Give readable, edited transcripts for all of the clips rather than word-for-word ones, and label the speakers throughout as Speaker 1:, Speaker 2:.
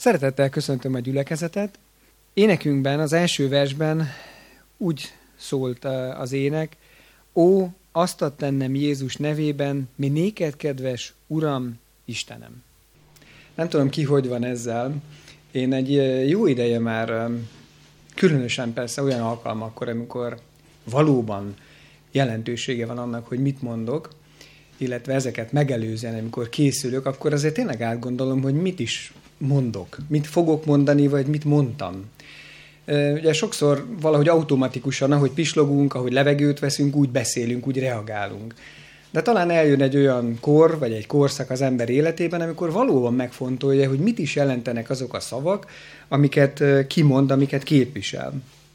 Speaker 1: Szeretettel köszöntöm a gyülekezetet. Énekünkben, az első versben úgy szólt az ének: Ó, azt ad tennem Jézus nevében, mi néked kedves Uram, Istenem. Nem tudom ki, hogy van ezzel. Én egy jó ideje már, különösen persze olyan alkalmakkor, amikor valóban jelentősége van annak, hogy mit mondok, illetve ezeket megelőzően, amikor készülök, akkor azért tényleg átgondolom, hogy mit is mondok, mit fogok mondani, vagy mit mondtam. Ugye sokszor valahogy automatikusan, ahogy pislogunk, ahogy levegőt veszünk, úgy beszélünk, úgy reagálunk. De talán eljön egy olyan kor, vagy egy korszak az ember életében, amikor valóban megfontolja, hogy mit is jelentenek azok a szavak, amiket kimond, amiket képvisel.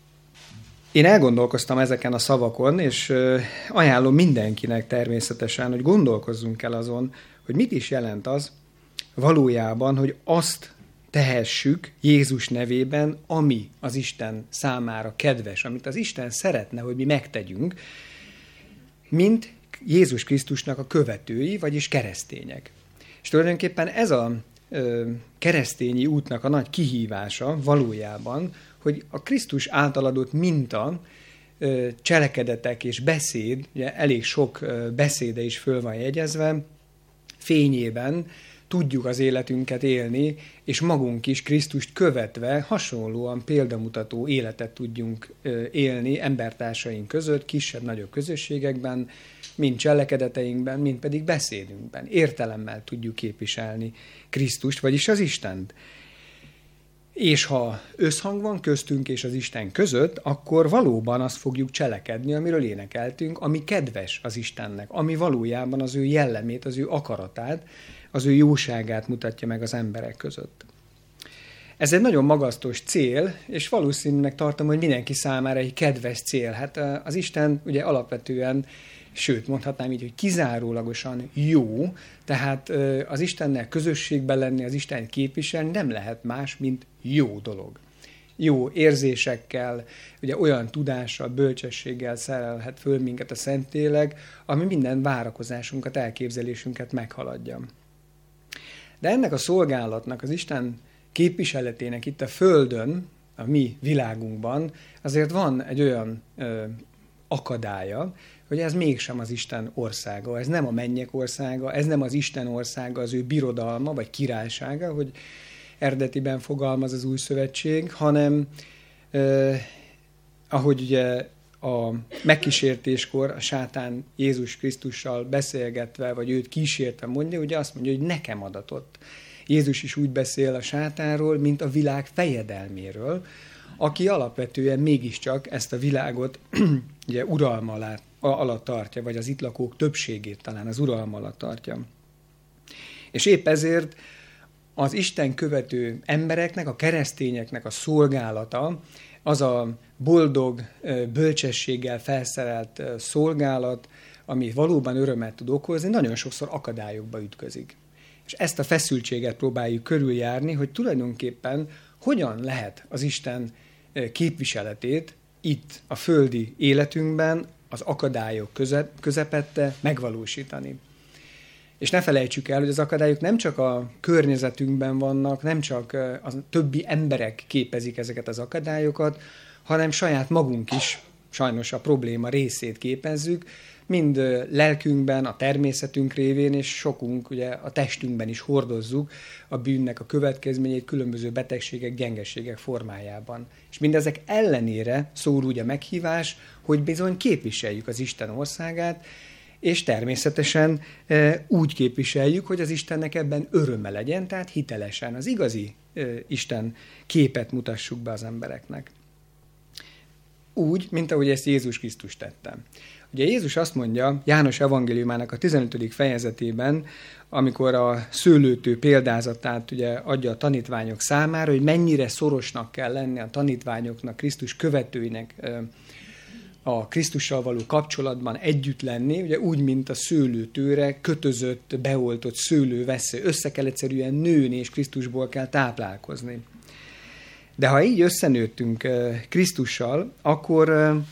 Speaker 1: Én elgondolkoztam ezeken a szavakon, és ajánlom mindenkinek természetesen, hogy gondolkozzunk el azon, hogy mit is jelent az valójában, hogy azt tehessük Jézus nevében, ami az Isten számára kedves, amit az Isten szeretne, hogy mi megtegyünk, mint Jézus Krisztusnak a követői, vagyis keresztények. És tulajdonképpen ez a keresztényi útnak a nagy kihívása valójában, hogy a Krisztus által adott minta, cselekedetek és beszéd, ugye elég sok beszéde is föl van jegyezve, fényében tudjuk az életünket élni, és magunk is Krisztust követve hasonlóan példamutató életet tudjunk élni embertársaink között, kisebb-nagyobb közösségekben, mind cselekedeteinkben, mind pedig beszédünkben. Értelemmel tudjuk képviselni Krisztust, vagyis az Istent. És ha összhang van köztünk és az Isten között, akkor valóban azt fogjuk cselekedni, amiről énekeltünk, ami kedves az Istennek, ami valójában az ő jellemét, az ő akaratát, az ő jóságát mutatja meg az emberek között. Ez egy nagyon magasztos cél, és valószínűleg tartom, hogy mindenki számára egy kedves cél. Hát az Isten ugye alapvetően, sőt mondhatnám így, hogy kizárólagosan jó, tehát az Istennel közösségben lenni, az Istent képviselni nem lehet más, mint jó dolog. Jó érzésekkel, ugye olyan tudással, bölcsességgel szerelhet föl minket a Szentlélek, ami minden várakozásunkat, elképzelésünket meghaladja. De ennek a szolgálatnak, az Isten képviseletének itt a Földön, a mi világunkban azért van egy olyan akadálya, hogy ez mégsem az Isten országa, ez nem a mennyek országa, ez nem az Isten országa, az ő birodalma vagy királysága, hogy eredetiben fogalmaz az Új Szövetség, hanem ahogy ugye a megkísértéskor a sátán Jézus Krisztussal beszélgetve, vagy őt kísértve mondja, ugye azt mondja, hogy nekem adatott. Jézus is úgy beszél a sátánról, mint a világ fejedelméről, aki alapvetően mégiscsak ezt a világot ugye uralma alatt tartja, vagy az itt lakók többségét talán az uralma alatt tartja. És épp ezért az Isten követő embereknek, a keresztényeknek a szolgálata, az a boldog, bölcsességgel felszerelt szolgálat, ami valóban örömet tud okozni, nagyon sokszor akadályokba ütközik. És ezt a feszültséget próbáljuk körüljárni, hogy tulajdonképpen hogyan lehet az Isten képviseletét itt a földi életünkben, az akadályok közepette megvalósítani. És ne felejtsük el, hogy az akadályok nem csak a környezetünkben vannak, nem csak a többi emberek képezik ezeket az akadályokat, hanem saját magunk is sajnos a probléma részét képezzük, mind lelkünkben, a természetünk révén, és sokunk ugye a testünkben is hordozzuk a bűnnek a következményeit különböző betegségek, gyengeségek formájában. És mindezek ellenére szól úgy a meghívás, hogy bizony képviseljük az Isten országát, és természetesen úgy képviseljük, hogy az Istennek ebben öröme legyen, tehát hitelesen az igazi Isten képet mutassuk be az embereknek. Úgy, mint ahogy ezt Jézus Krisztus tette. Ugye Jézus azt mondja János evangéliumának a 15. fejezetében, amikor a szőlőtő példázatát ugye adja a tanítványok számára, hogy mennyire szorosnak kell lenni a tanítványoknak, Krisztus követőinek a Krisztussal való kapcsolatban együtt lenni, ugye úgy, mint a szőlőtőre kötözött, beoltott szőlővessző. Össze kell egyszerűen nőni, és Krisztusból kell táplálkozni. De ha így összenőttünk Krisztussal, akkor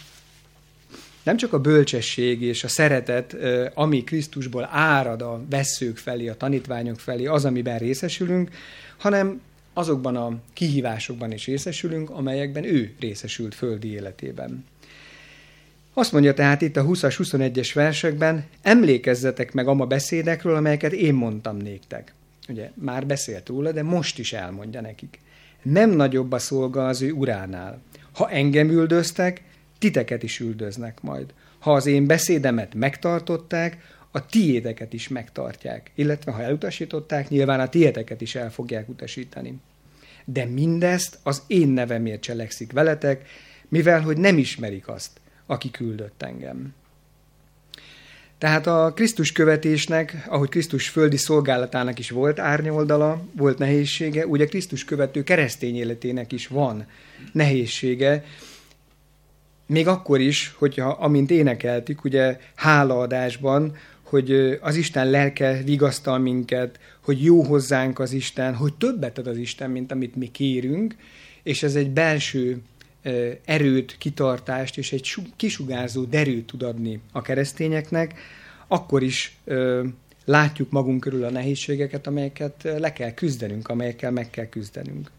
Speaker 1: nem csak a bölcsesség és a szeretet, ami Krisztusból árad a vesszők felé, a tanítványok felé, az, amiben részesülünk, hanem azokban a kihívásokban is részesülünk, amelyekben ő részesült földi életében. Azt mondja tehát itt a 20-as, 21-es versekben, emlékezzetek meg ama beszédekről, amelyeket én mondtam néktek. Ugye már beszélt róla, de most is elmondja nekik. Nem nagyobb a szolga az ő uránál. Ha engem üldöztek, titeket is üldöznek majd. Ha az én beszédemet megtartották, a tiédeket is megtartják. Illetve ha elutasították, nyilván a tiédeket is el fogják utasítani. De mindezt az én nevemért cselekszik veletek, mivel hogy nem ismerik azt, aki küldött engem. Tehát a Krisztus követésnek, ahogy Krisztus földi szolgálatának is volt árnyoldala, volt nehézsége, úgy a Krisztus követő keresztény életének is van nehézsége, még akkor is, hogyha amint énekeltük, ugye hálaadásban, hogy az Isten lelke vigasztal minket, hogy jó hozzánk az Isten, hogy többet ad az Isten, mint amit mi kérünk, és ez egy belső erőt, kitartást és egy kisugárzó derűt tud adni a keresztényeknek, akkor is látjuk magunk körül a nehézségeket, amelyeket le kell küzdenünk, amelyekkel meg kell küzdenünk.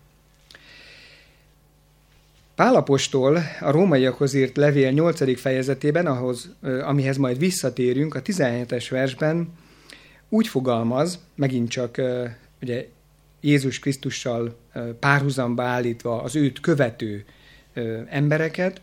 Speaker 1: Pál apostol a rómaiakhoz írt levél 8. fejezetében, amihez majd visszatérünk, a 17-es versben úgy fogalmaz, megint csak ugye Jézus Krisztussal párhuzamba állítva az őt követő embereket,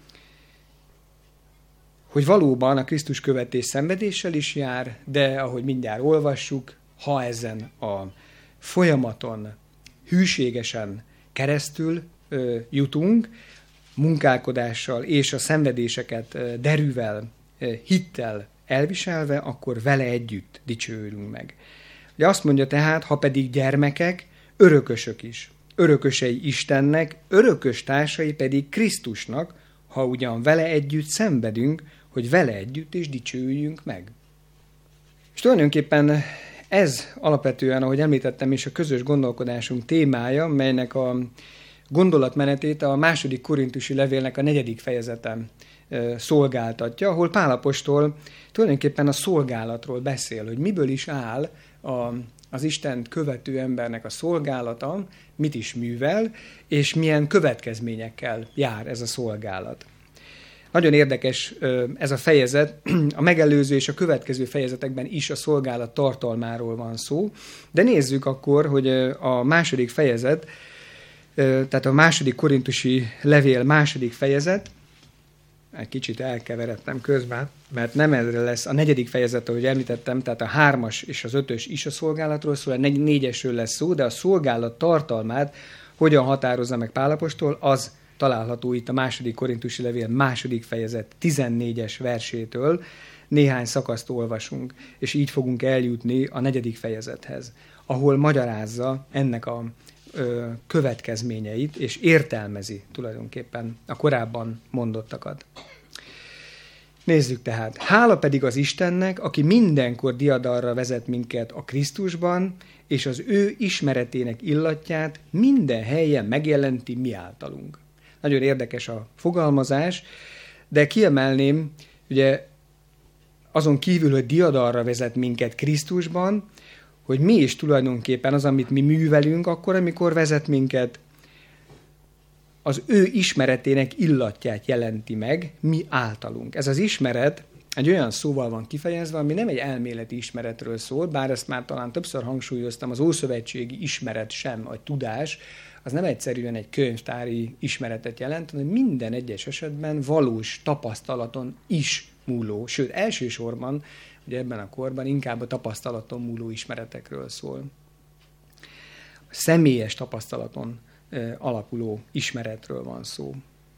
Speaker 1: hogy valóban a Krisztus követés szenvedéssel is jár, de ahogy mindjárt olvassuk, ha ezen a folyamaton hűségesen keresztül jutunk, munkálkodással és a szenvedéseket derűvel, hittel elviselve, akkor vele együtt dicsőülünk meg. Ugye azt mondja tehát, ha pedig gyermekek, örökösök is. Örökösei Istennek, örökös társai pedig Krisztusnak, ha ugyan vele együtt szenvedünk, hogy vele együtt is dicsőüljünk meg. És tulajdonképpen ez alapvetően, ahogy említettem is, a közös gondolkodásunk témája, melynek a gondolatmenetét a 2. korintusi levélnek a 4. fejezeten szolgáltatja, ahol Pál apostol tulajdonképpen a szolgálatról beszél, hogy miből is áll az Istent követő embernek a szolgálata, mit is művel, és milyen következményekkel jár ez a szolgálat. Nagyon érdekes ez a fejezet, a megelőző és a következő fejezetekben is a szolgálat tartalmáról van szó, de nézzük akkor, hogy a 2. fejezet, tehát a 2. korintusi levél 2. fejezet, egy kicsit elkeveredtem közben, mert nem erre lesz a 4. fejezet, ahogy említettem, tehát a 3-as és az 5-ös is a szolgálatról szól, a 4-esről lesz szó, de a szolgálat tartalmát hogyan határozza meg Pál apostol, az található itt a 2. korintusi levél 2. fejezet 14-es versétől, néhány szakaszt olvasunk, és így fogunk eljutni a 4. fejezethez, ahol magyarázza ennek a következményeit, és értelmezi tulajdonképpen a korábban mondottakat. Nézzük tehát. Hála pedig az Istennek, aki mindenkor diadalra vezet minket a Krisztusban, és az ő ismeretének illatját minden helyen megjelenti mi általunk. Nagyon érdekes a fogalmazás, de kiemelném, ugye azon kívül, hogy diadalra vezet minket Krisztusban, hogy mi is tulajdonképpen az, amit mi művelünk, akkor, amikor vezet minket, az ő ismeretének illatját jelenti meg mi általunk. Ez az ismeret egy olyan szóval van kifejezve, ami nem egy elméleti ismeretről szól, bár ezt már talán többször hangsúlyoztam, az ószövetségi ismeret sem, a tudás, az nem egyszerűen egy könyvtári ismeretet jelent, hanem minden egyes esetben valós tapasztalaton is múló, sőt elsősorban, ugye ebben a korban inkább a tapasztalaton múló ismeretekről szól. A személyes tapasztalaton alapuló ismeretről van szó.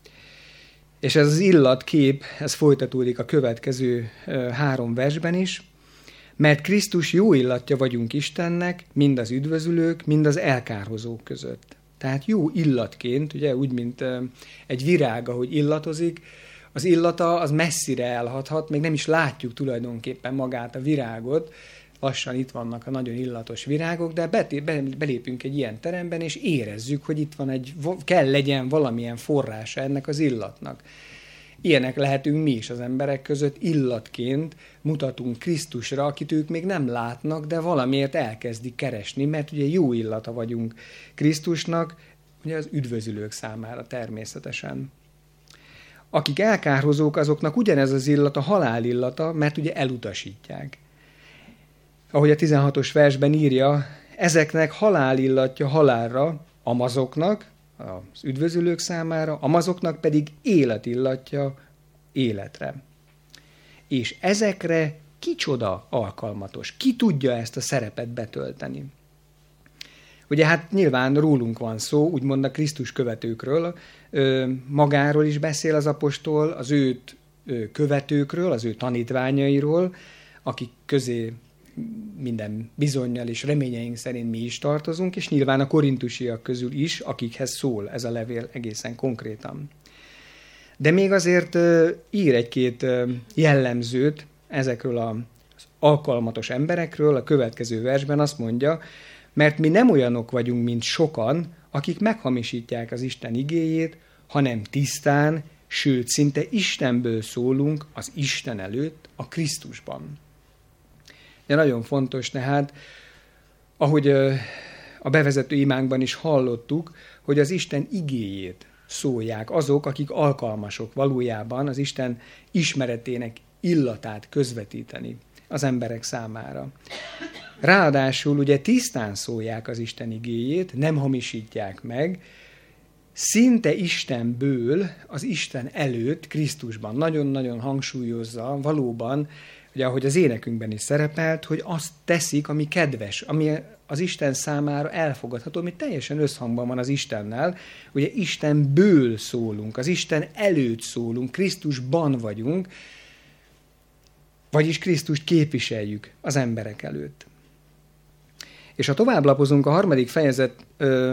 Speaker 1: És ez az illatkép, ez folytatódik a következő 3 versben is, mert Krisztus jó illatja vagyunk Istennek, mind az üdvözülők, mind az elkárhozók között. Tehát jó illatként, ugye úgy, mint egy virág, ahogy illatozik, az illata az messzire elhathat, még nem is látjuk tulajdonképpen magát a virágot, lassan itt vannak a nagyon illatos virágok, de belépünk egy ilyen teremben, és érezzük, hogy itt van kell legyen valamilyen forrása ennek az illatnak. Ilyenek lehetünk mi is az emberek között, illatként mutatunk Krisztusra, akit ők még nem látnak, de valamiért elkezdik keresni, mert ugye jó illata vagyunk Krisztusnak, ugye az üdvözülők számára természetesen. Akik elkárhozók, azoknak ugyanez az illat a halál illata, mert ugye elutasítják. Ahogy a 16-os versben írja, ezeknek halál illatja halálra, amazoknak, az üdvözülők számára, amazoknak pedig élet illatja életre. És ezekre kicsoda alkalmatos? Ki tudja ezt a szerepet betölteni? Ugye hát nyilván rólunk van szó, úgymond a Krisztus követőkről, magáról is beszél az apostol, az őt követőkről, az ő tanítványairól, akik közé minden bizonnyal és reményeink szerint mi is tartozunk, és nyilván a korintusiak közül is, akikhez szól ez a levél egészen konkrétan. De még azért ír egy-két jellemzőt ezekről az alkalmatos emberekről, a következő versben azt mondja, mert mi nem olyanok vagyunk, mint sokan, akik meghamisítják az Isten igéjét, hanem tisztán, sőt, szinte Istenből szólunk az Isten előtt a Krisztusban. De nagyon fontos tehát, ahogy a bevezető imánkban is hallottuk, hogy az Isten igéjét szólják azok, akik alkalmasok valójában az Isten ismeretének illatát közvetíteni az emberek számára. Ráadásul ugye tisztán szólják az Isten igéjét, nem hamisítják meg, szinte Istenből, az Isten előtt, Krisztusban. Nagyon-nagyon hangsúlyozza valóban, ugye ahogy az énekünkben is szerepelt, hogy azt teszik, ami kedves, ami az Isten számára elfogadható, ami teljesen összhangban van az Istennel. Ugye Istenből szólunk, az Isten előtt szólunk, Krisztusban vagyunk, vagyis Krisztust képviseljük az emberek előtt. És ha tovább lapozunk, a 3. fejezet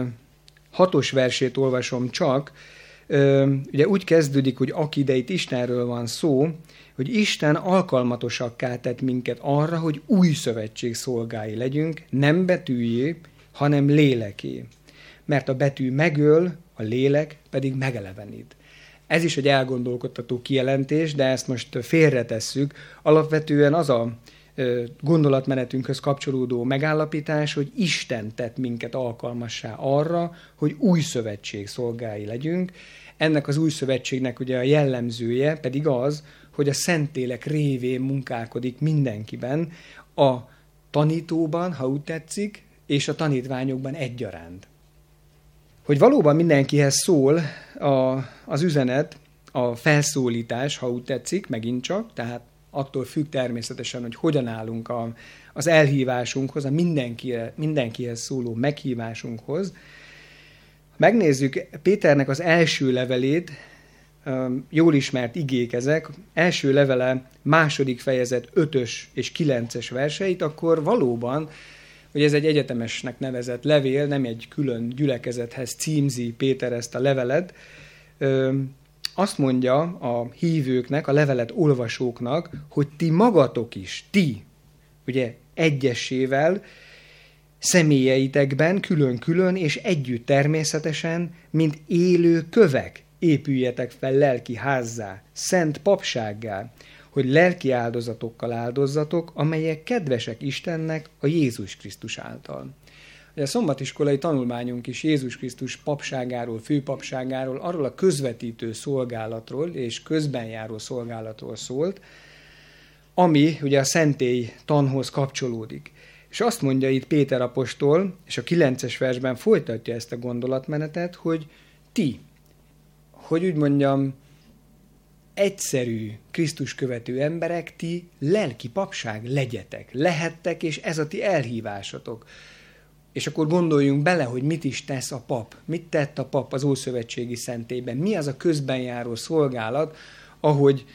Speaker 1: 6. versét olvasom csak, ugye úgy kezdődik, hogy aki, de itt Istenről van szó, hogy Isten alkalmatosakká tett minket arra, hogy új szövetség szolgái legyünk, nem betűjé, hanem léleké. Mert a betű megöl, a lélek pedig megelevenít. Ez is egy elgondolkodtató kijelentés, de ezt most félretesszük. Alapvetően az a gondolatmenetünkhöz kapcsolódó megállapítás, hogy Isten tett minket alkalmassá arra, hogy új szövetség szolgái legyünk. Ennek az új szövetségnek ugye a jellemzője pedig az, hogy a Szentlélek révén munkálkodik mindenkiben, a tanítóban, ha úgy tetszik, és a tanítványokban egyaránt. Hogy valóban mindenkihez szól az üzenet, a felszólítás, ha úgy tetszik, megint csak, tehát attól függ természetesen, hogy hogyan állunk az elhívásunkhoz, a mindenkihez szóló meghívásunkhoz. Megnézzük Péternek az első levelét, jól ismert igék ezek, első levele 2. fejezet 5. és 9. verseit, akkor valóban, hogy ez egy egyetemesnek nevezett levél, nem egy külön gyülekezethez címzi Péter ezt a levelet, azt mondja a hívőknek, a levelet olvasóknak, hogy ti magatok is, ugye egyesével, személyeitekben külön-külön és együtt természetesen, mint élő kövek épüljetek fel lelki házzá, szent papsággá, hogy lelki áldozatokkal áldozzatok, amelyek kedvesek Istennek a Jézus Krisztus által. A szombatiskolai tanulmányunk is Jézus Krisztus papságáról, főpapságáról, arról a közvetítő szolgálatról és közbenjáró szolgálatról szólt, ami ugye a szentély tanhoz kapcsolódik. És azt mondja itt Péter apostol, és a 9. versben folytatja ezt a gondolatmenetet, hogy ti, hogy úgy mondjam, egyszerű Krisztus követő emberek, ti lelki papság legyetek, lehettek, és ez a ti elhívásatok. És akkor gondoljunk bele, hogy mit is tesz a pap. Mit tett a pap az ószövetségi szentélyben? Mi az a közbenjáró szolgálat, ahogy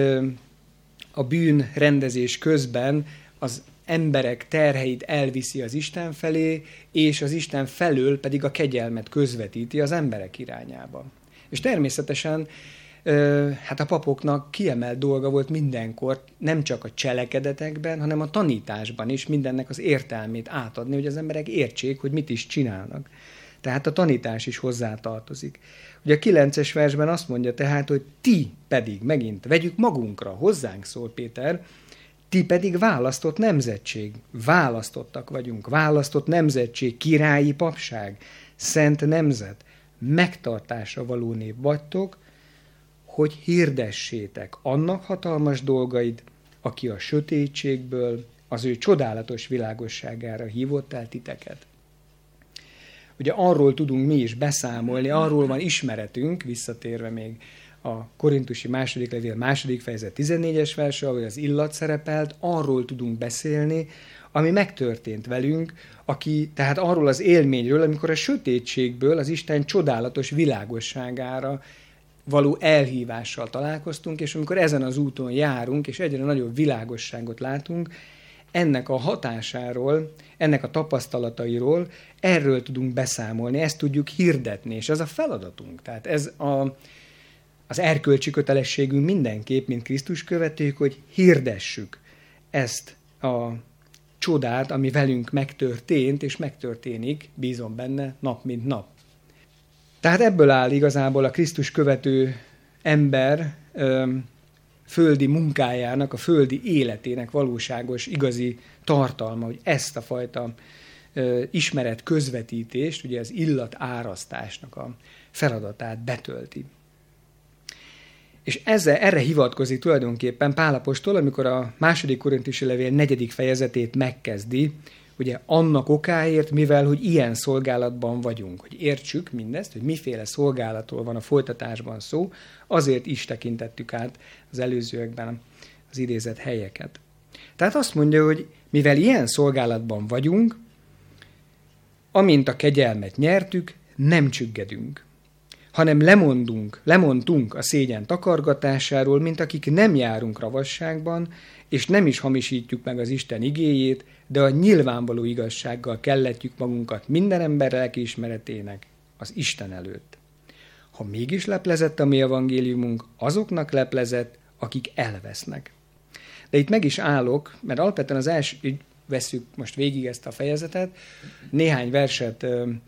Speaker 1: a bűnrendezés közben az emberek terheit elviszi az Isten felé, és az Isten felől pedig a kegyelmet közvetíti az emberek irányába. És természetesen hát a papoknak kiemelt dolga volt mindenkor, nem csak a cselekedetekben, hanem a tanításban is mindennek az értelmét átadni, hogy az emberek értsék, hogy mit is csinálnak. Tehát a tanítás is hozzátartozik. Ugye a 9-es versben azt mondja tehát, hogy ti pedig, megint vegyük magunkra, hozzánk szól Péter, ti pedig választott nemzetség, választottak vagyunk, választott nemzetség, királyi papság, szent nemzet, megtartásra való nép vagytok, hogy hirdessétek annak hatalmas dolgaid, aki a sötétségből az ő csodálatos világosságára hívott el titeket. Ugye arról tudunk mi is beszámolni, arról van ismeretünk, visszatérve még a Korintusi második levél második fejezet 14-es verse, ahol az illat szerepelt, arról tudunk beszélni, ami megtörtént velünk, tehát arról az élményről, amikor a sötétségből az Isten csodálatos világosságára való elhívással találkoztunk, és amikor ezen az úton járunk, és egyre nagyobb világosságot látunk, ennek a hatásáról, ennek a tapasztalatairól, erről tudunk beszámolni, ezt tudjuk hirdetni, és ez a feladatunk. Tehát ez az erkölcsi kötelességünk mindenképp, mint Krisztus követők, hogy hirdessük ezt a csodát, ami velünk megtörtént, és megtörténik, bízom benne, nap mint nap. Tehát ebből áll igazából a Krisztus követő ember földi munkájának, a földi életének valóságos, igazi tartalma, hogy ezt a fajta ismeret közvetítést, ugye az illat árasztásnak a feladatát betölti. És erre hivatkozik tulajdonképpen Pál apostol, amikor a második korintusi levél 4. fejezetét megkezdi, ugye annak okáért, mivel hogy ilyen szolgálatban vagyunk, hogy értsük mindezt, hogy miféle szolgálatról van a folytatásban szó, azért is tekintettük át az előzőekben az idézett helyeket. Tehát azt mondja, hogy mivel ilyen szolgálatban vagyunk, amint a kegyelmet nyertük, nem csüggedünk, hanem lemondtunk a szégyen takargatásáról, mint akik nem járunk ravasságban, és nem is hamisítjuk meg az Isten igéjét, de a nyilvánvaló igazsággal kelletjük magunkat minden ember lelkiismeretének az Isten előtt. Ha mégis leplezett a mi evangéliumunk, azoknak leplezett, akik elvesznek. De itt meg is állok, mert alapvetően az első, így vesszük most végig ezt a fejezetet, néhány verset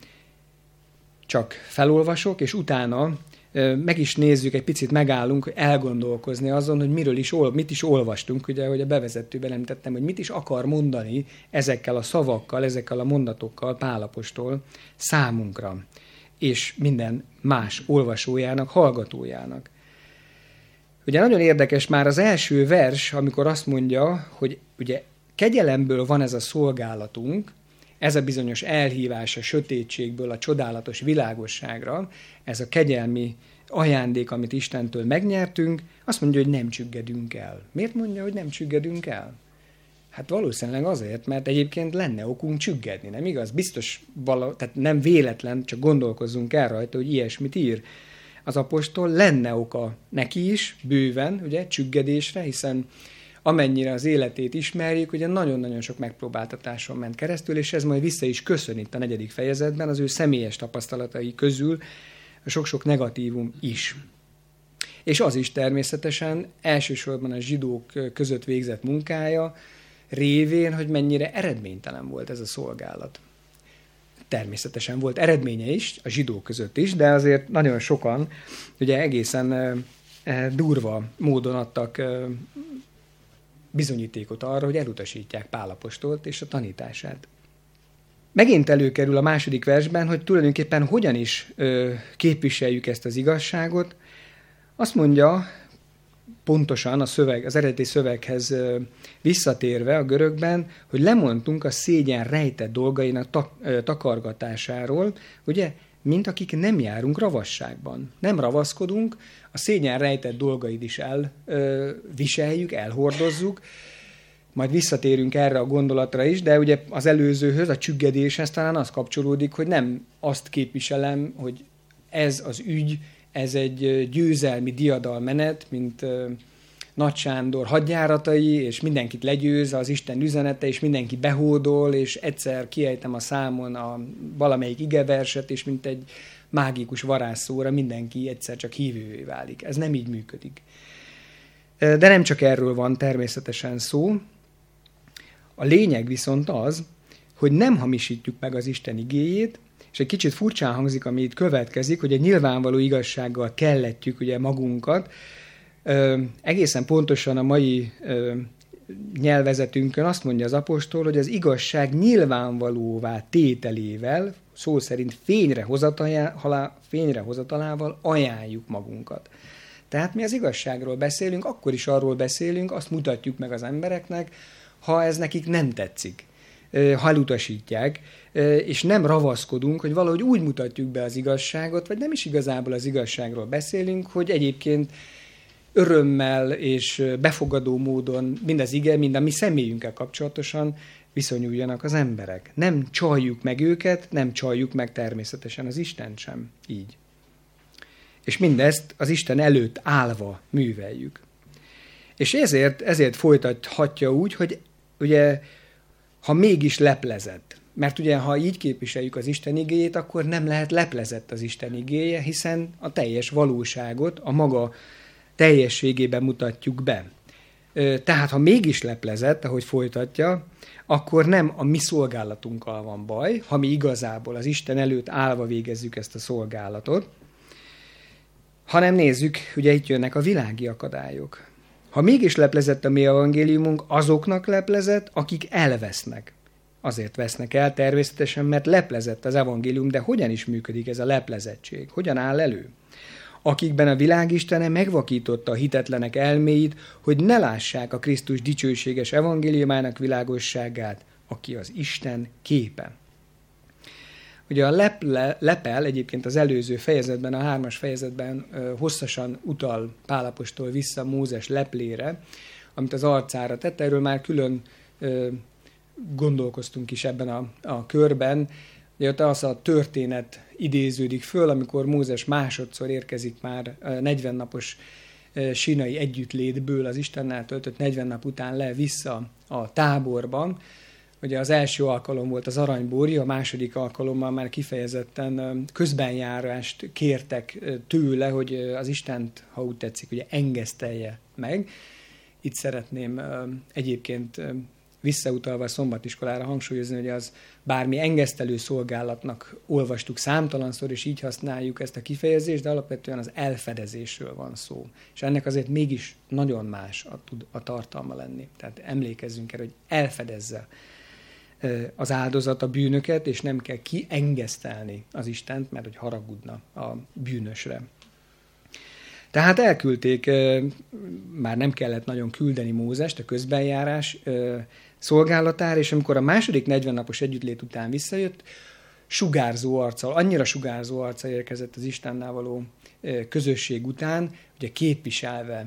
Speaker 1: csak felolvasok, és utána meg is nézzük, egy picit megállunk elgondolkozni azon, hogy mit is olvastunk, ugye, hogy a bevezetőben említettem, hogy mit is akar mondani ezekkel a szavakkal, ezekkel a mondatokkal Pál apostol számunkra, és minden más olvasójának, hallgatójának. Ugye nagyon érdekes már az első vers, amikor azt mondja, hogy ugye kegyelemből van ez a szolgálatunk, ez a bizonyos elhívás a sötétségből a csodálatos világosságra, ez a kegyelmi ajándék, amit Istentől megnyertünk, azt mondja, hogy nem csüggedünk el. Miért mondja, hogy nem csüggedünk el? Hát valószínűleg azért, mert egyébként lenne okunk csüggedni, nem igaz? Biztos, tehát nem véletlen, csak gondolkozzunk el rajta, hogy ilyesmit ír az apostol, lenne oka neki is, bőven, ugye, csüggedésre, hiszen amennyire az életét ismerjük, ugye nagyon-nagyon sok megpróbáltatáson ment keresztül, és ez majd vissza is köszön itt a 4. fejezetben, az ő személyes tapasztalatai közül a sok-sok negatívum is. És az is természetesen elsősorban a zsidók között végzett munkája révén, hogy mennyire eredménytelen volt ez a szolgálat. Természetesen volt eredménye is, a zsidók között is, de azért nagyon sokan ugye egészen durva módon adtak bizonyítékot arra, hogy elutasítják Pál apostolt és a tanítását. Megint előkerül a második versben, hogy tulajdonképpen hogyan is képviseljük ezt az igazságot. Azt mondja, pontosan az eredeti szöveghez visszatérve a görögben, hogy lemondtunk a szégyen rejtett dolgainak takargatásáról, ugye, mint akik nem járunk ravasságban. Nem ravaszkodunk, a szégyen rejtett dolgaid is elviseljük, elhordozzuk, majd visszatérünk erre a gondolatra is, de ugye az előzőhöz, a csüggedéshez talán az kapcsolódik, hogy nem azt képviselem, hogy ez az ügy, ez egy győzelmi diadalmenet, mint Nagy Sándor hadjáratai, és mindenkit legyőz az Isten üzenete, és mindenki behódol, és egyszer kiejtem a számon valamelyik igeverset, és mint egy mágikus varázsszóra mindenki egyszer csak hívővé válik. Ez nem így működik. De nem csak erről van természetesen szó. A lényeg viszont az, hogy nem hamisítjuk meg az Isten igéjét, És egy kicsit furcsán hangzik, ami itt következik, hogy a nyilvánvaló igazsággal kelletjük ugye magunkat. Egészen pontosan a mai nyelvezetünkön azt mondja az apostol, hogy az igazság nyilvánvalóvá tételével, szó szerint fényrehozatalával ajánljuk magunkat. Tehát mi az igazságról beszélünk, akkor is arról beszélünk, azt mutatjuk meg az embereknek, ha ez nekik nem tetszik, ha elutasítják, és nem ravaszkodunk, hogy valahogy úgy mutatjuk be az igazságot, vagy nem is igazából az igazságról beszélünk, hogy egyébként örömmel és befogadó módon mind az ige, mind a mi személyünkkel kapcsolatosan viszonyuljanak az emberek. Nem csaljuk meg őket, nem csaljuk meg természetesen az Istent sem így. És mindezt az Isten előtt állva műveljük. És ezért folytathatja úgy, hogy ugye, ha mégis leplezett, mert ugye, ha így képviseljük az Isten igéjét, akkor nem lehet leplezett az Isten igéje, hiszen a teljes valóságot a maga teljességében mutatjuk be. Tehát, ha mégis leplezett, ahogy folytatja, akkor nem a mi szolgálatunkkal van baj, ha mi igazából az Isten előtt állva végezzük ezt a szolgálatot, hanem nézzük, ugye itt jönnek a világi akadályok. Ha mégis leplezett a mi evangéliumunk, azoknak leplezett, akik elvesznek. Azért vesznek el természetesen, mert leplezett az evangélium, de hogyan is működik ez a leplezettség? Hogyan áll elő? Akikben a világ istene megvakította a hitetlenek elméit, hogy ne lássák a Krisztus dicsőséges evangéliumának világosságát, aki az Isten képe. Ugye a lepel egyébként az előző fejezetben, a 3. fejezetben hosszasan utal Pál apostol vissza Mózes leplére, amit az arcára tett. Erről már külön gondolkoztunk is ebben a körben. Ugye ott az a történet idéződik föl, amikor Mózes másodszor érkezik már 40 napos sínai együttlétből az Istennel töltött 40 nap után vissza a táborban. Ugye az első alkalom volt az aranybóri, a második alkalommal már kifejezetten közbenjárást kértek tőle, hogy az Istent, ha úgy tetszik, ugye engesztelje meg. Itt szeretném egyébként visszautalva a szombatiskolára hangsúlyozni, hogy az bármi engesztelő szolgálatnak olvastuk számtalanszor, és így használjuk ezt a kifejezést, de alapvetően az elfedezésről van szó. És ennek azért mégis nagyon más a tartalma lenni. Tehát emlékezzünk erre, hogy elfedezze az áldozat a bűnöket, és nem kell kiengesztelni az Istent, mert hogy haragudna a bűnösre. Tehát elküldték, már nem kellett nagyon küldeni Mózest a közbenjárás szolgálatára, és amikor a második 40 napos együttlét után visszajött, sugárzó arccal, annyira sugárzó arccal érkezett az Istennel való közösség után, ugye képviselve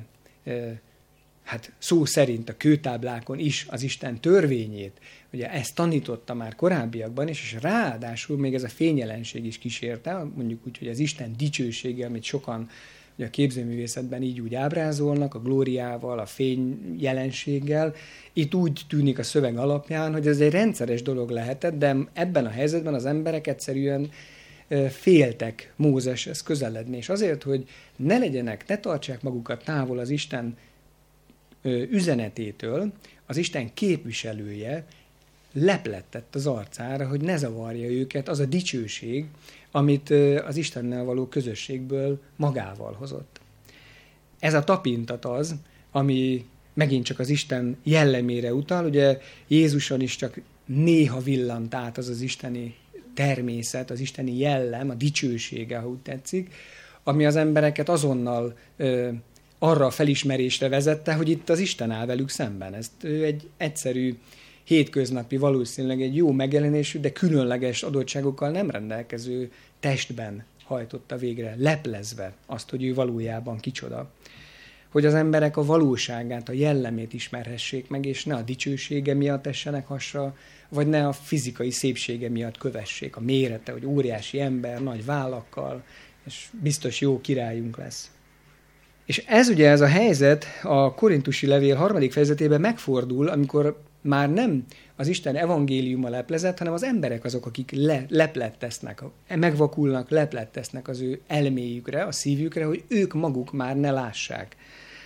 Speaker 1: hát szó szerint a kőtáblákon is az Isten törvényét, ugye ezt tanította már korábbiakban is, és ráadásul még ez a fényjelenség is kísérte, mondjuk úgy, hogy az Isten dicsősége, amit sokan ugye a képzőművészetben így úgy ábrázolnak, a glóriával, a fény jelenséggel. Itt úgy tűnik a szöveg alapján, hogy ez egy rendszeres dolog lehetett, de ebben a helyzetben az emberek egyszerűen féltek Mózeshez közeledni, és azért, hogy ne tartsák magukat távol az Isten üzenetétől, az Isten képviselője leplettett az arcára, hogy ne zavarja őket az a dicsőség, amit az Istennel való közösségből magával hozott. Ez a tapintat az, ami megint csak az Isten jellemére utal, ugye Jézuson is csak néha villant át az isteni természet, az isteni jellem, a dicsősége, ha úgy tetszik, ami az embereket azonnal arra a felismerésre vezette, hogy itt az Isten áll velük szemben. Ezt egy egyszerű, hétköznapi, valószínűleg egy jó megjelenésű, de különleges adottságokkal nem rendelkező testben hajtotta végre, leplezve azt, hogy ő valójában kicsoda. Hogy az emberek a valóságát, a jellemét ismerhessék meg, és ne a dicsősége miatt essenek hasra, vagy ne a fizikai szépsége miatt kövessék a mérete, hogy óriási ember, nagy vállakkal, és biztos jó királyunk lesz. És ez a helyzet a korintusi levél 3. fejezetében megfordul, amikor már nem az Isten evangéliuma leplezett, hanem az emberek azok, akik leplettesznek, megvakulnak, leplettesznek az ő elméjükre, a szívükre, hogy ők maguk már ne lássák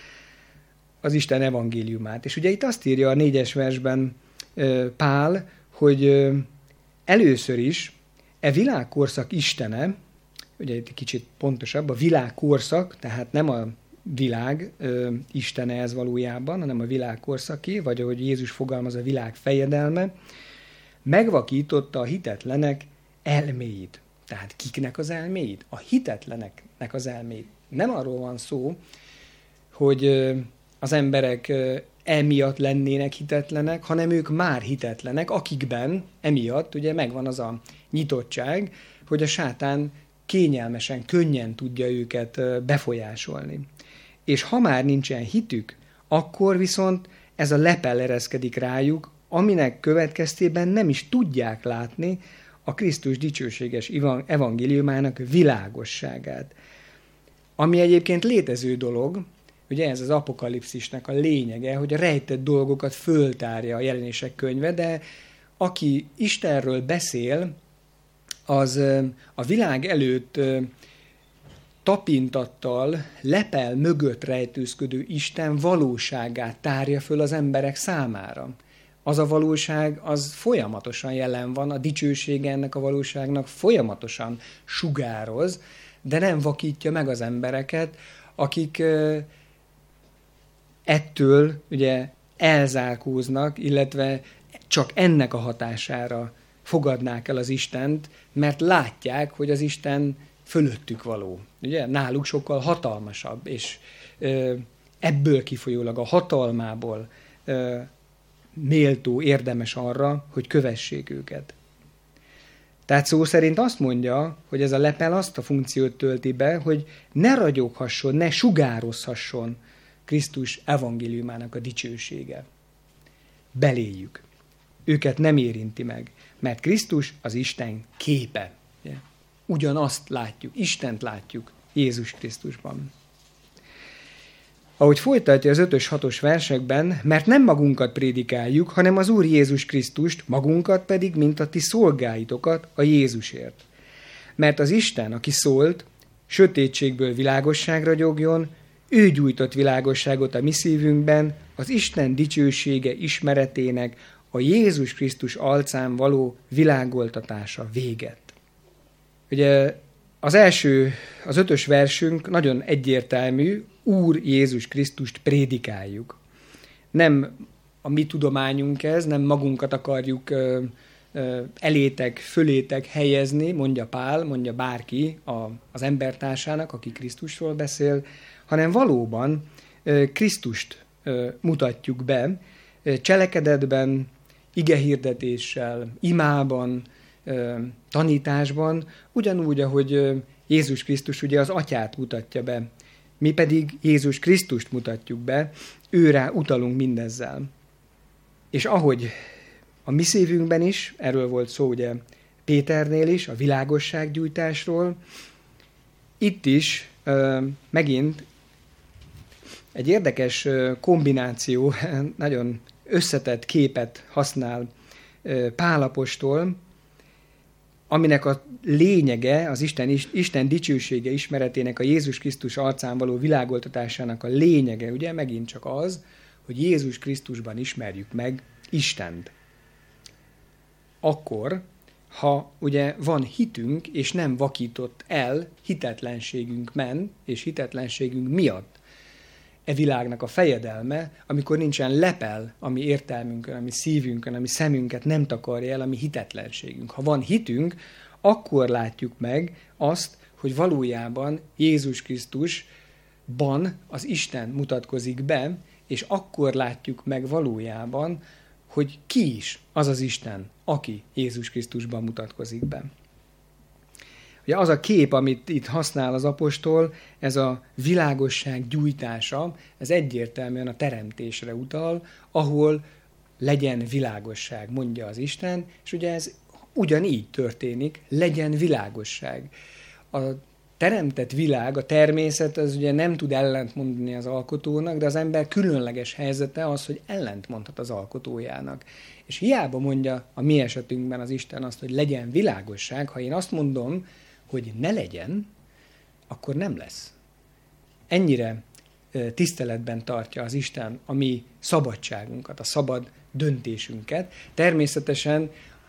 Speaker 1: az Isten evangéliumát. És ugye itt azt írja a 4. versben Pál, hogy először is E világkorszak istene, ugye egy kicsit pontosabb, a világkorszak, tehát nem a világ istene ez valójában, hanem a világkorszaké, vagy ahogy Jézus fogalmaz, a világ fejedelme, megvakította a hitetlenek elméit. Tehát kiknek az elméit? A hitetleneknek az elméit. Nem arról van szó, hogy az emberek emiatt lennének hitetlenek, hanem ők már hitetlenek, akikben emiatt ugye megvan az a nyitottság, hogy a sátán kényelmesen, könnyen tudja őket befolyásolni. És ha már nincsen hitük, akkor viszont ez a lepel ereszkedik rájuk, aminek következtében nem is tudják látni a Krisztus dicsőséges evangéliumának világosságát. Ami egyébként létező dolog, ugye ez az apokalipszisnek a lényege, hogy a rejtett dolgokat föltárja a Jelenések könyve, de aki Istenről beszél, az a világ előtt tapintattal, lepel mögött rejtőzködő Isten valóságát tárja föl az emberek számára. Az a valóság, az folyamatosan jelen van, a dicsősége ennek a valóságnak folyamatosan sugároz, de nem vakítja meg az embereket, akik ettől ugye elzárkóznak, illetve csak ennek a hatására fogadnák el az Istent, mert látják, hogy az Isten fölöttük való. Ugye? Náluk sokkal hatalmasabb, és ebből kifolyólag a hatalmából méltó, érdemes arra, hogy kövessék őket. Tehát szó szerint azt mondja, hogy ez a lepel azt a funkciót tölti be, hogy ne ragyoghasson, ne sugározhasson Krisztus evangéliumának a dicsősége. Beléjük. Őket nem érinti meg, mert Krisztus az Isten képe. Ugyanazt látjuk, Istent látjuk Jézus Krisztusban. Ahogy folytatja az 5-6 versekben, mert nem magunkat prédikáljuk, hanem az Úr Jézus Krisztust, magunkat pedig, mint a ti szolgáitokat a Jézusért. Mert az Isten, aki szólt, sötétségből világosságra gyogjon, ő gyújtott világosságot a mi szívünkben, az Isten dicsősége ismeretének, a Jézus Krisztus arcán való világoltatása véget. Ugye az 5. versünk nagyon egyértelmű, Úr Jézus Krisztust prédikáljuk. Nem a mi tudományunk ez, nem magunkat akarjuk elétek, fölétek helyezni, mondja Pál, mondja bárki az embertársának, aki Krisztusról beszél, hanem valóban Krisztust mutatjuk be cselekedetben, igehirdetéssel, imában, tanításban, ugyanúgy, ahogy Jézus Krisztus ugye az Atyát mutatja be. Mi pedig Jézus Krisztust mutatjuk be, őrá utalunk mindezzel. És ahogy a mi szívünkben is, erről volt szó ugye Péternél is, a világossággyújtásról, itt is megint egy érdekes kombináció, nagyon összetett képet használ Pál apostol, aminek a lényege, az Isten dicsősége ismeretének, a Jézus Krisztus arcán való világoltatásának a lényege, ugye megint csak az, hogy Jézus Krisztusban ismerjük meg Istent. Akkor, ha ugye van hitünk, és nem vakított el hitetlenségünkben, és hitetlenségünk miatt e világnak a fejedelme, amikor nincsen lepel, ami értelmünkön, ami szívünkön, ami szemünket nem takarja el, ami hitetlenségünk. Ha van hitünk, akkor látjuk meg azt, hogy valójában Jézus Krisztusban az Isten mutatkozik be, és akkor látjuk meg valójában, hogy ki is az az Isten, aki Jézus Krisztusban mutatkozik be. Ugye az a kép, amit itt használ az apostol, ez a világosság gyújtása, ez egyértelműen a teremtésre utal, ahol legyen világosság, mondja az Isten, és ugye ez ugyanígy történik, legyen világosság. A teremtett világ, a természet, az ugye nem tud ellentmondani az alkotónak, de az ember különleges helyzete az, hogy ellentmondhat az alkotójának. És hiába mondja a mi esetünkben az Isten azt, hogy legyen világosság, ha én azt mondom, hogy ne legyen, akkor nem lesz. Ennyire tiszteletben tartja az Isten a mi szabadságunkat, a szabad döntésünket. Természetesen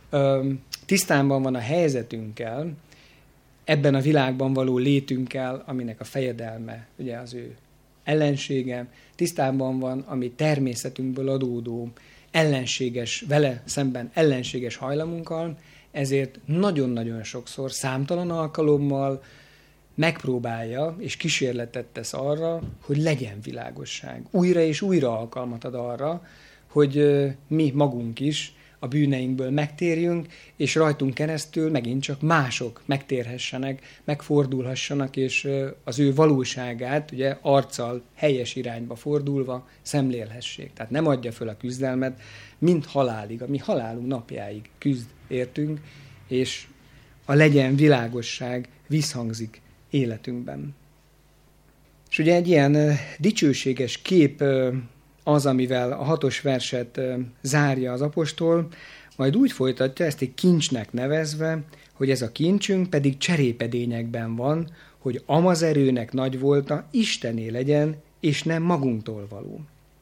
Speaker 1: tisztában van a helyzetünkkel, ebben a világban való létünkkel, aminek a fejedelme, ugye az ő ellensége, tisztában van a mi természetünkből adódó ellenséges, vele szemben ellenséges hajlamunkkal, ezért nagyon-nagyon sokszor, számtalan alkalommal megpróbálja és kísérletet tesz arra, hogy legyen világosság. Újra és újra alkalmat ad arra, hogy mi magunk is a bűneinkből megtérjünk, és rajtunk keresztül megint csak mások megtérhessenek, megfordulhassanak, és az ő valóságát, ugye arccal helyes irányba fordulva szemlélhessék. Tehát nem adja föl a küzdelmet, mint halálig, a mi halálunk napjáig küzd értünk, és a legyen világosság visszhangzik életünkben. És ugye egy ilyen dicsőséges kép az, amivel a 6. verset zárja az apostol, majd úgy folytatja, ezt egy kincsnek nevezve, hogy ez a kincsünk pedig cserépedényekben van, hogy amazerőnek nagy volta, Istené legyen, és nem magunktól való.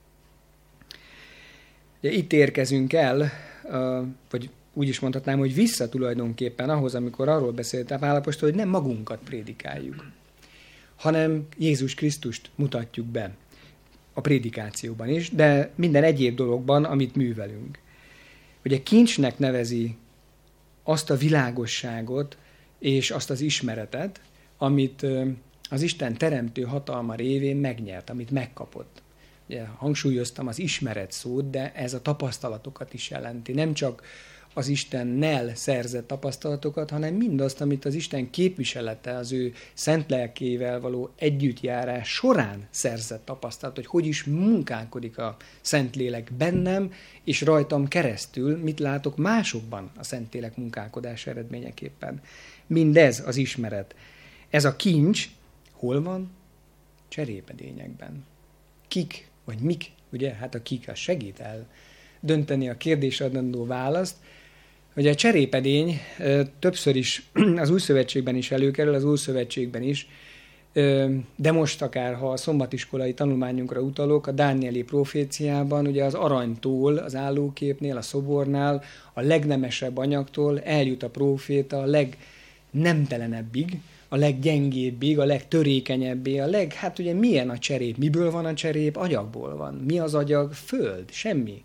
Speaker 1: Ugye itt érkezünk el, vagy úgy is mondhatnám, hogy vissza tulajdonképpen ahhoz, amikor arról beszélt a Pál apostol, hogy nem magunkat prédikáljuk, hanem Jézus Krisztust mutatjuk be a prédikációban is, de minden egyéb dologban, amit művelünk. Ugye kincsnek nevezi azt a világosságot és azt az ismeretet, amit az Isten teremtő hatalma révén megnyert, amit megkapott. Ugye, hangsúlyoztam az ismeret szót, de ez a tapasztalatokat is jelenti. Nem csak az Istennel szerzett tapasztalatokat, hanem mindazt, amit az Isten képviselete, az ő szent lelkével való együttjárás során szerzett tapasztalat, hogy is munkálkodik a Szentlélek bennem, és rajtam keresztül mit látok másokban a Szentlélek munkálkodás eredményeképpen. Mindez az ismeret. Ez a kincs hol van? Cserépedényekben. Kik, vagy mik, ugye? Hát a kik, az segít el dönteni a kérdésre adandó választ. Ugye a cserépedény többször is az Újszövetségben is előkerül, az Újszövetségben is, de most akár, ha a szombatiskolai tanulmányunkra utalok, a Dánieli proféciában ugye az aranytól, az állóképnél, a szobornál, a legnemesebb anyagtól eljut a próféta a legnemtelenebbig, a leggyengébbig, a legtörékenyebbé, hát ugye milyen a cserép? Miből van a cserép? Agyagból van. Mi az agyag? Föld. Semmi.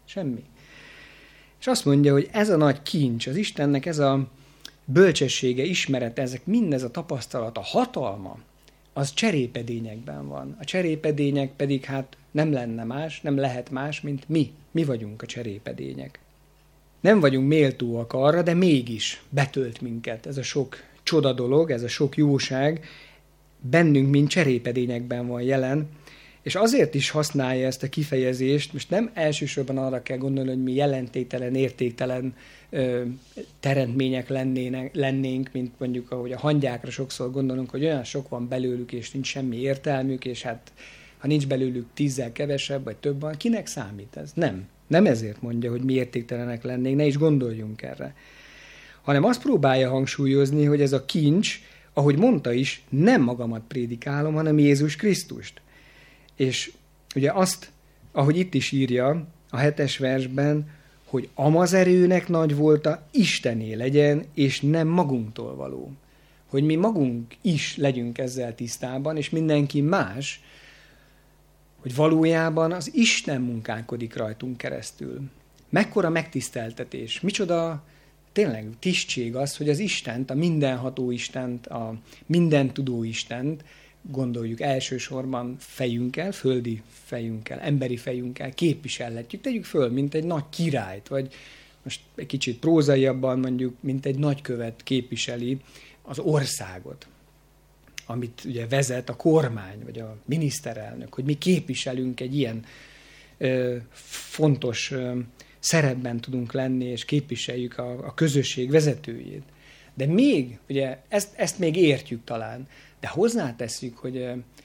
Speaker 1: És azt mondja, hogy ez a nagy kincs, az Istennek ez a bölcsessége, ismerete, mindez a tapasztalat, a hatalma, az cserépedényekben van. A cserépedények pedig hát nem lenne más, nem lehet más, mint mi. Mi vagyunk a cserépedények. Nem vagyunk méltóak arra, de mégis betölt minket ez a sok csoda dolog, ez a sok jóság, bennünk, mint cserépedényekben van jelen, és azért is használja ezt a kifejezést, most nem elsősorban arra kell gondolni, hogy mi jelentéktelen, értéktelen teremtmények lennénk, mint mondjuk, ahogy a hangyákra sokszor gondolunk, hogy olyan sok van belőlük, és nincs semmi értelmük, és hát ha nincs belőlük 10-zel kevesebb, vagy több van, kinek számít ez? Nem ezért mondja, hogy mi értéktelenek lennénk, ne is gondoljunk erre. Hanem azt próbálja hangsúlyozni, hogy ez a kincs, ahogy mondta is, nem magamat prédikálom, hanem Jézus Krisztust. És ugye azt, ahogy itt is írja a 7. versben, hogy amazerőnek nagy volta, Istené legyen, és nem magunktól való. Hogy mi magunk is legyünk ezzel tisztában, és mindenki más, hogy valójában az Isten munkálkodik rajtunk keresztül. Mekkora megtiszteltetés, micsoda tényleg tisztség az, hogy az Istent, a mindenható Istent, a mindentudó Istent, gondoljuk elsősorban fejünkkel, földi fejünkkel, emberi fejünkkel képviselhetjük, tegyük föl, mint egy nagy királyt, vagy most egy kicsit prózaiabban mondjuk, mint egy nagykövet képviseli az országot, amit ugye vezet a kormány, vagy a miniszterelnök, hogy mi képviselünk egy ilyen fontos szerepben tudunk lenni, és képviseljük a közösség vezetőjét. De még, ugye ezt még értjük talán, de hozzátesszük, hogy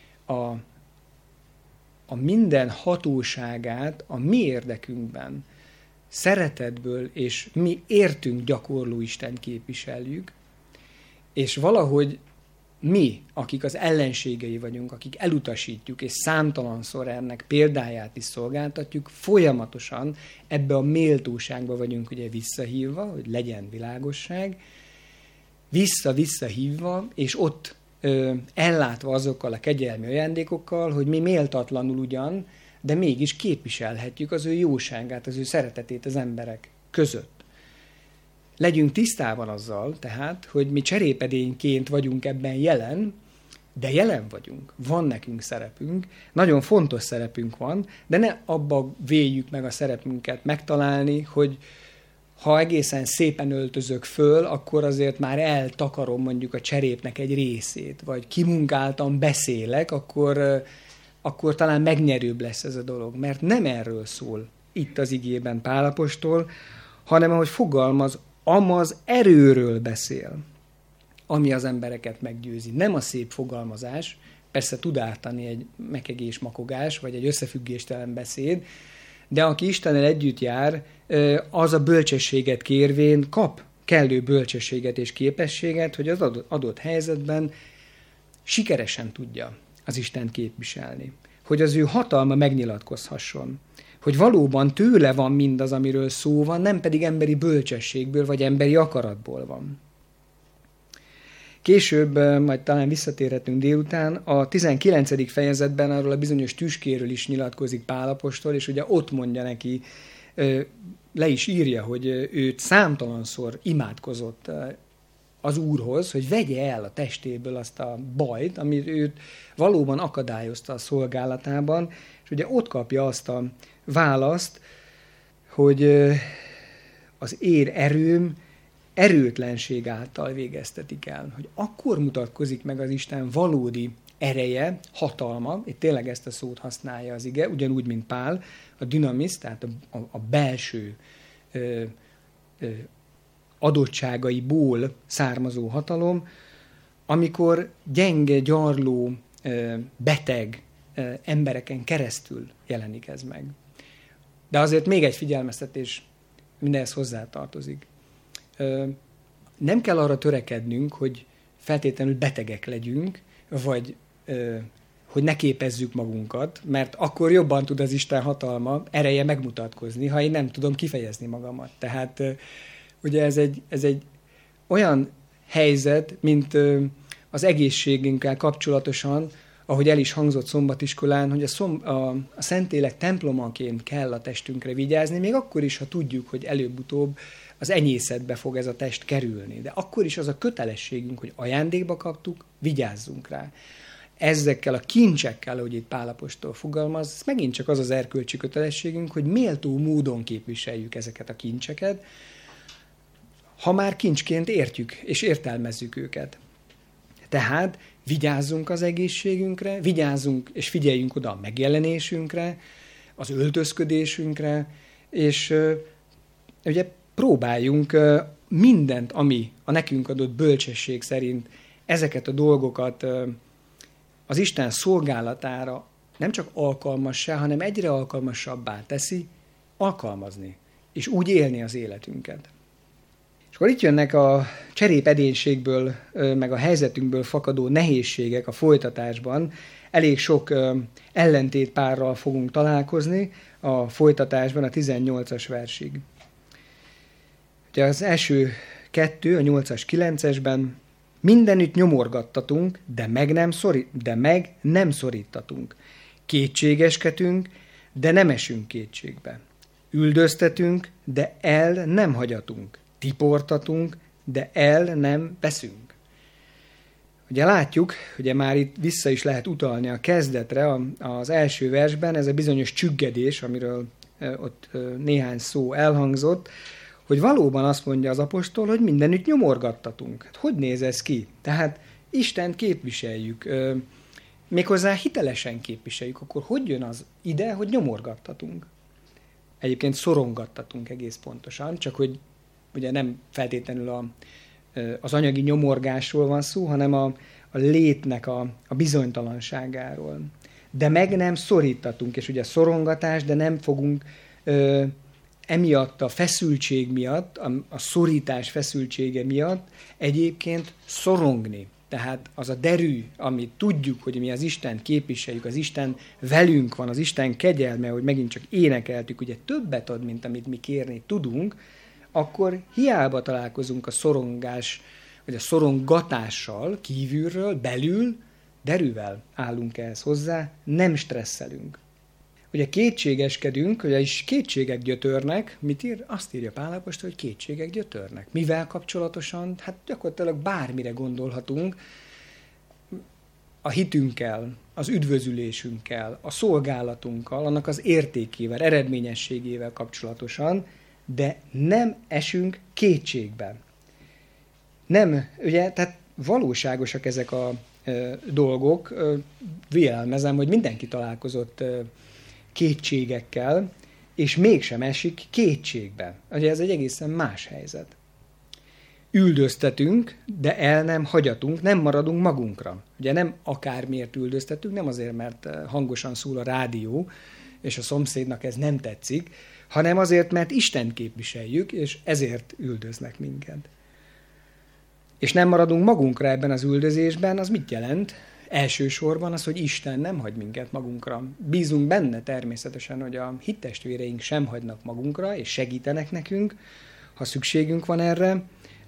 Speaker 1: a minden hatóságát a mi érdekünkben, szeretetből és mi értünk gyakorló Isten képviseljük, és valahogy mi, akik az ellenségei vagyunk, akik elutasítjuk, és számtalanszor ennek példáját is szolgáltatjuk, folyamatosan ebbe a méltóságba vagyunk ugye visszahívva, hogy legyen világosság, vissza-vissza hívva, és ott ellátva azokkal a kegyelmi ajándékokkal, hogy mi méltatlanul ugyan, de mégis képviselhetjük az ő jóságát, az ő szeretetét az emberek között. Legyünk tisztában azzal, tehát, hogy mi cserépedényként vagyunk ebben jelen, de jelen vagyunk. Van nekünk szerepünk, nagyon fontos szerepünk van, de ne abba véljük meg a szerepünket megtalálni, hogy ha egészen szépen öltözök föl, akkor azért már eltakarom mondjuk a cserépnek egy részét, vagy kimunkáltan beszélek, akkor talán megnyerőbb lesz ez a dolog. Mert nem erről szól itt az igében Pál apostol, hanem ahogy fogalmaz, amaz erőről beszél, ami az embereket meggyőzi. Nem a szép fogalmazás, persze tud ártani egy mekegés, makogás, vagy egy összefüggéstelen beszéd, de aki Istennel együtt jár, az a bölcsességet kérvén kap kellő bölcsességet és képességet, hogy az adott helyzetben sikeresen tudja az Istent képviselni. Hogy az ő hatalma megnyilatkozhasson. Hogy valóban tőle van mindaz, amiről szó van, nem pedig emberi bölcsességből vagy emberi akaratból van. Később, majd talán visszatérhetünk délután, a 19. fejezetben arról a bizonyos tüskéről is nyilatkozik Pál apostol, és ugye ott mondja neki, le is írja, hogy őt számtalanszor imádkozott az Úrhoz, hogy vegye el a testéből azt a bajt, ami őt valóban akadályozta a szolgálatában, és ugye ott kapja azt a választ, hogy az én erőm erőtlenség által végeztetik el. Hogy akkor mutatkozik meg az Isten valódi ereje, hatalma, itt tényleg ezt a szót használja az ige, ugyanúgy, mint Pál, a dinamis, tehát a belső adottságaiból származó hatalom, amikor gyenge, gyarló, beteg embereken keresztül jelenik ez meg. De azért még egy figyelmeztetés mindenhez hozzátartozik. Nem kell arra törekednünk, hogy feltétlenül betegek legyünk, vagy hogy ne képezzük magunkat, mert akkor jobban tud az Isten hatalma, ereje megmutatkozni, ha én nem tudom kifejezni magamat. Tehát ugye ez egy olyan helyzet, mint az egészségünkkel kapcsolatosan, ahogy el is hangzott szombatiskolán, hogy a Szentlélek templomaként kell a testünkre vigyázni, még akkor is, ha tudjuk, hogy előbb-utóbb az enyészetbe fog ez a test kerülni. De akkor is az a kötelességünk, hogy ajándékba kaptuk, vigyázzunk rá. Ezekkel a kincsekkel, ahogy itt Pál apostol fogalmaz, ez megint csak az az erkölcsi kötelességünk, hogy méltó módon képviseljük ezeket a kincseket, ha már kincsként értjük és értelmezzük őket. Tehát vigyázzunk az egészségünkre, vigyázzunk és figyeljünk oda a megjelenésünkre, az öltözködésünkre, és ugye próbáljunk mindent, ami a nekünk adott bölcsesség szerint ezeket a dolgokat az Isten szolgálatára nem csak alkalmassá, hanem egyre alkalmasabbá teszi, alkalmazni, és úgy élni az életünket. És akkor itt jönnek a cserépedénységből, meg a helyzetünkből fakadó nehézségek a folytatásban. Elég sok ellentétpárral fogunk találkozni a folytatásban a 18-as versig. Ugye az első kettő, a 8-as, 9-esben mindenütt nyomorgattatunk, de meg nem szorítatunk. Kétségeskedünk, de nem esünk kétségbe. Üldöztetünk, de el nem hagyatunk. Tiportatunk, de el nem veszünk. Ugye látjuk, ugye már itt vissza is lehet utalni a kezdetre, az első versben, ez a bizonyos csüggedés, amiről ott néhány szó elhangzott, hogy valóban azt mondja az apostol, hogy mindenütt nyomorgattatunk. Hát hogy néz ez ki? Tehát Istent képviseljük, méghozzá hitelesen képviseljük, akkor hogy jön az ide, hogy nyomorgattatunk? Egyébként szorongattatunk egész pontosan, csak hogy ugye nem feltétlenül az anyagi nyomorgásról van szó, hanem a létnek a bizonytalanságáról. De meg nem szorítatunk, és ugye szorongatás, de nem fogunk emiatt a feszültség miatt, a szorítás feszültsége miatt egyébként szorongni. Tehát az a derű, amit tudjuk, hogy mi az Isten képviseljük, az Isten velünk van, az Isten kegyelme, hogy megint csak énekeltük, ugye többet ad, mint amit mi kérni tudunk, akkor hiába találkozunk a szorongás, vagy a szorongatással kívülről, belül, derűvel állunk ehhez hozzá, nem stresszelünk. Ugye kétségeskedünk, ugye is kétségek gyötörnek, mit ír? Azt írja Pál apostol, hogy kétségek gyötörnek. Mivel kapcsolatosan? Hát gyakorlatilag bármire gondolhatunk, a hitünkkel, az üdvözülésünkkel, a szolgálatunkkal, annak az értékével, eredményességével kapcsolatosan, de nem esünk kétségbe. Nem, ugye, tehát valóságosak ezek a dolgok, vélelmezem, hogy mindenki találkozott kétségekkel, és mégsem esik kétségbe. Ugye ez egy egészen más helyzet. Üldöztetünk, de el nem hagyatunk, nem maradunk magunkra. Ugye nem akármiért üldöztetünk, nem azért, mert hangosan szól a rádió, és a szomszédnak ez nem tetszik, hanem azért, mert Istent képviseljük, és ezért üldöznek minket. És nem maradunk magunkra ebben az üldözésben, az mit jelent? Elsősorban az, hogy Isten nem hagy minket magunkra. Bízunk benne természetesen, hogy a hittestvéreink sem hagynak magunkra, és segítenek nekünk, ha szükségünk van erre,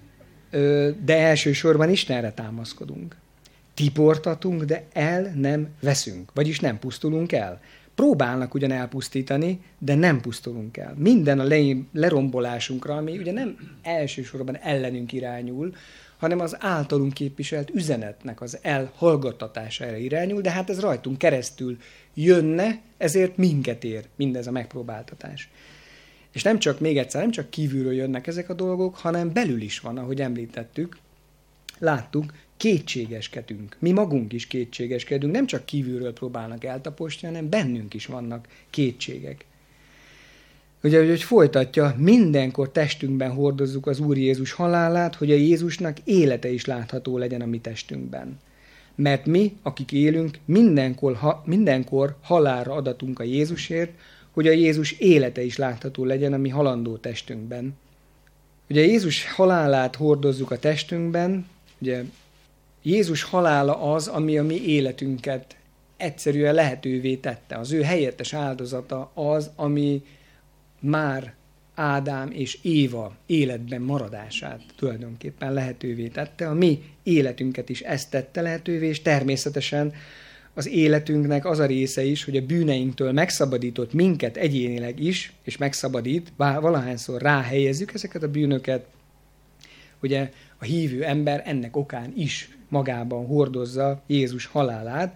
Speaker 1: de elsősorban Istenre támaszkodunk. Tiportatunk, de el nem veszünk, vagyis nem pusztulunk el. Próbálnak ugyan elpusztítani, de nem pusztulunk el. Minden a lerombolásunkra, ami ugye nem elsősorban ellenünk irányul, hanem az általunk képviselt üzenetnek az elhallgattatására irányul, de hát ez rajtunk keresztül jönne, ezért minket ér mindez a megpróbáltatás. És nem csak, még egyszer, nem csak kívülről jönnek ezek a dolgok, hanem belül is van, ahogy említettük, láttuk, kétségeskedünk. Mi magunk is kétségeskedünk, nem csak kívülről próbálnak eltaposni, hanem bennünk is vannak kétségek. Ugye, hogy folytatja, mindenkor testünkben hordozzuk az Úr Jézus halálát, hogy a Jézusnak élete is látható legyen a mi testünkben. Mert mi, akik élünk, mindenkor halálra adatunk a Jézusért, hogy a Jézus élete is látható legyen a mi halandó testünkben. Ugye Jézus halálát hordozzuk a testünkben, ugye Jézus halála az, ami a mi életünket egyszerűen lehetővé tette. Az ő helyettes áldozata az, ami már Ádám és Éva életben maradását tulajdonképpen lehetővé tette. A mi életünket is ezt tette lehetővé, és természetesen az életünknek az a része is, hogy a bűneinktől megszabadított minket egyénileg is, és megszabadít, valahányszor ráhelyezzük ezeket a bűnöket, ugye a hívő ember ennek okán is magában hordozza Jézus halálát,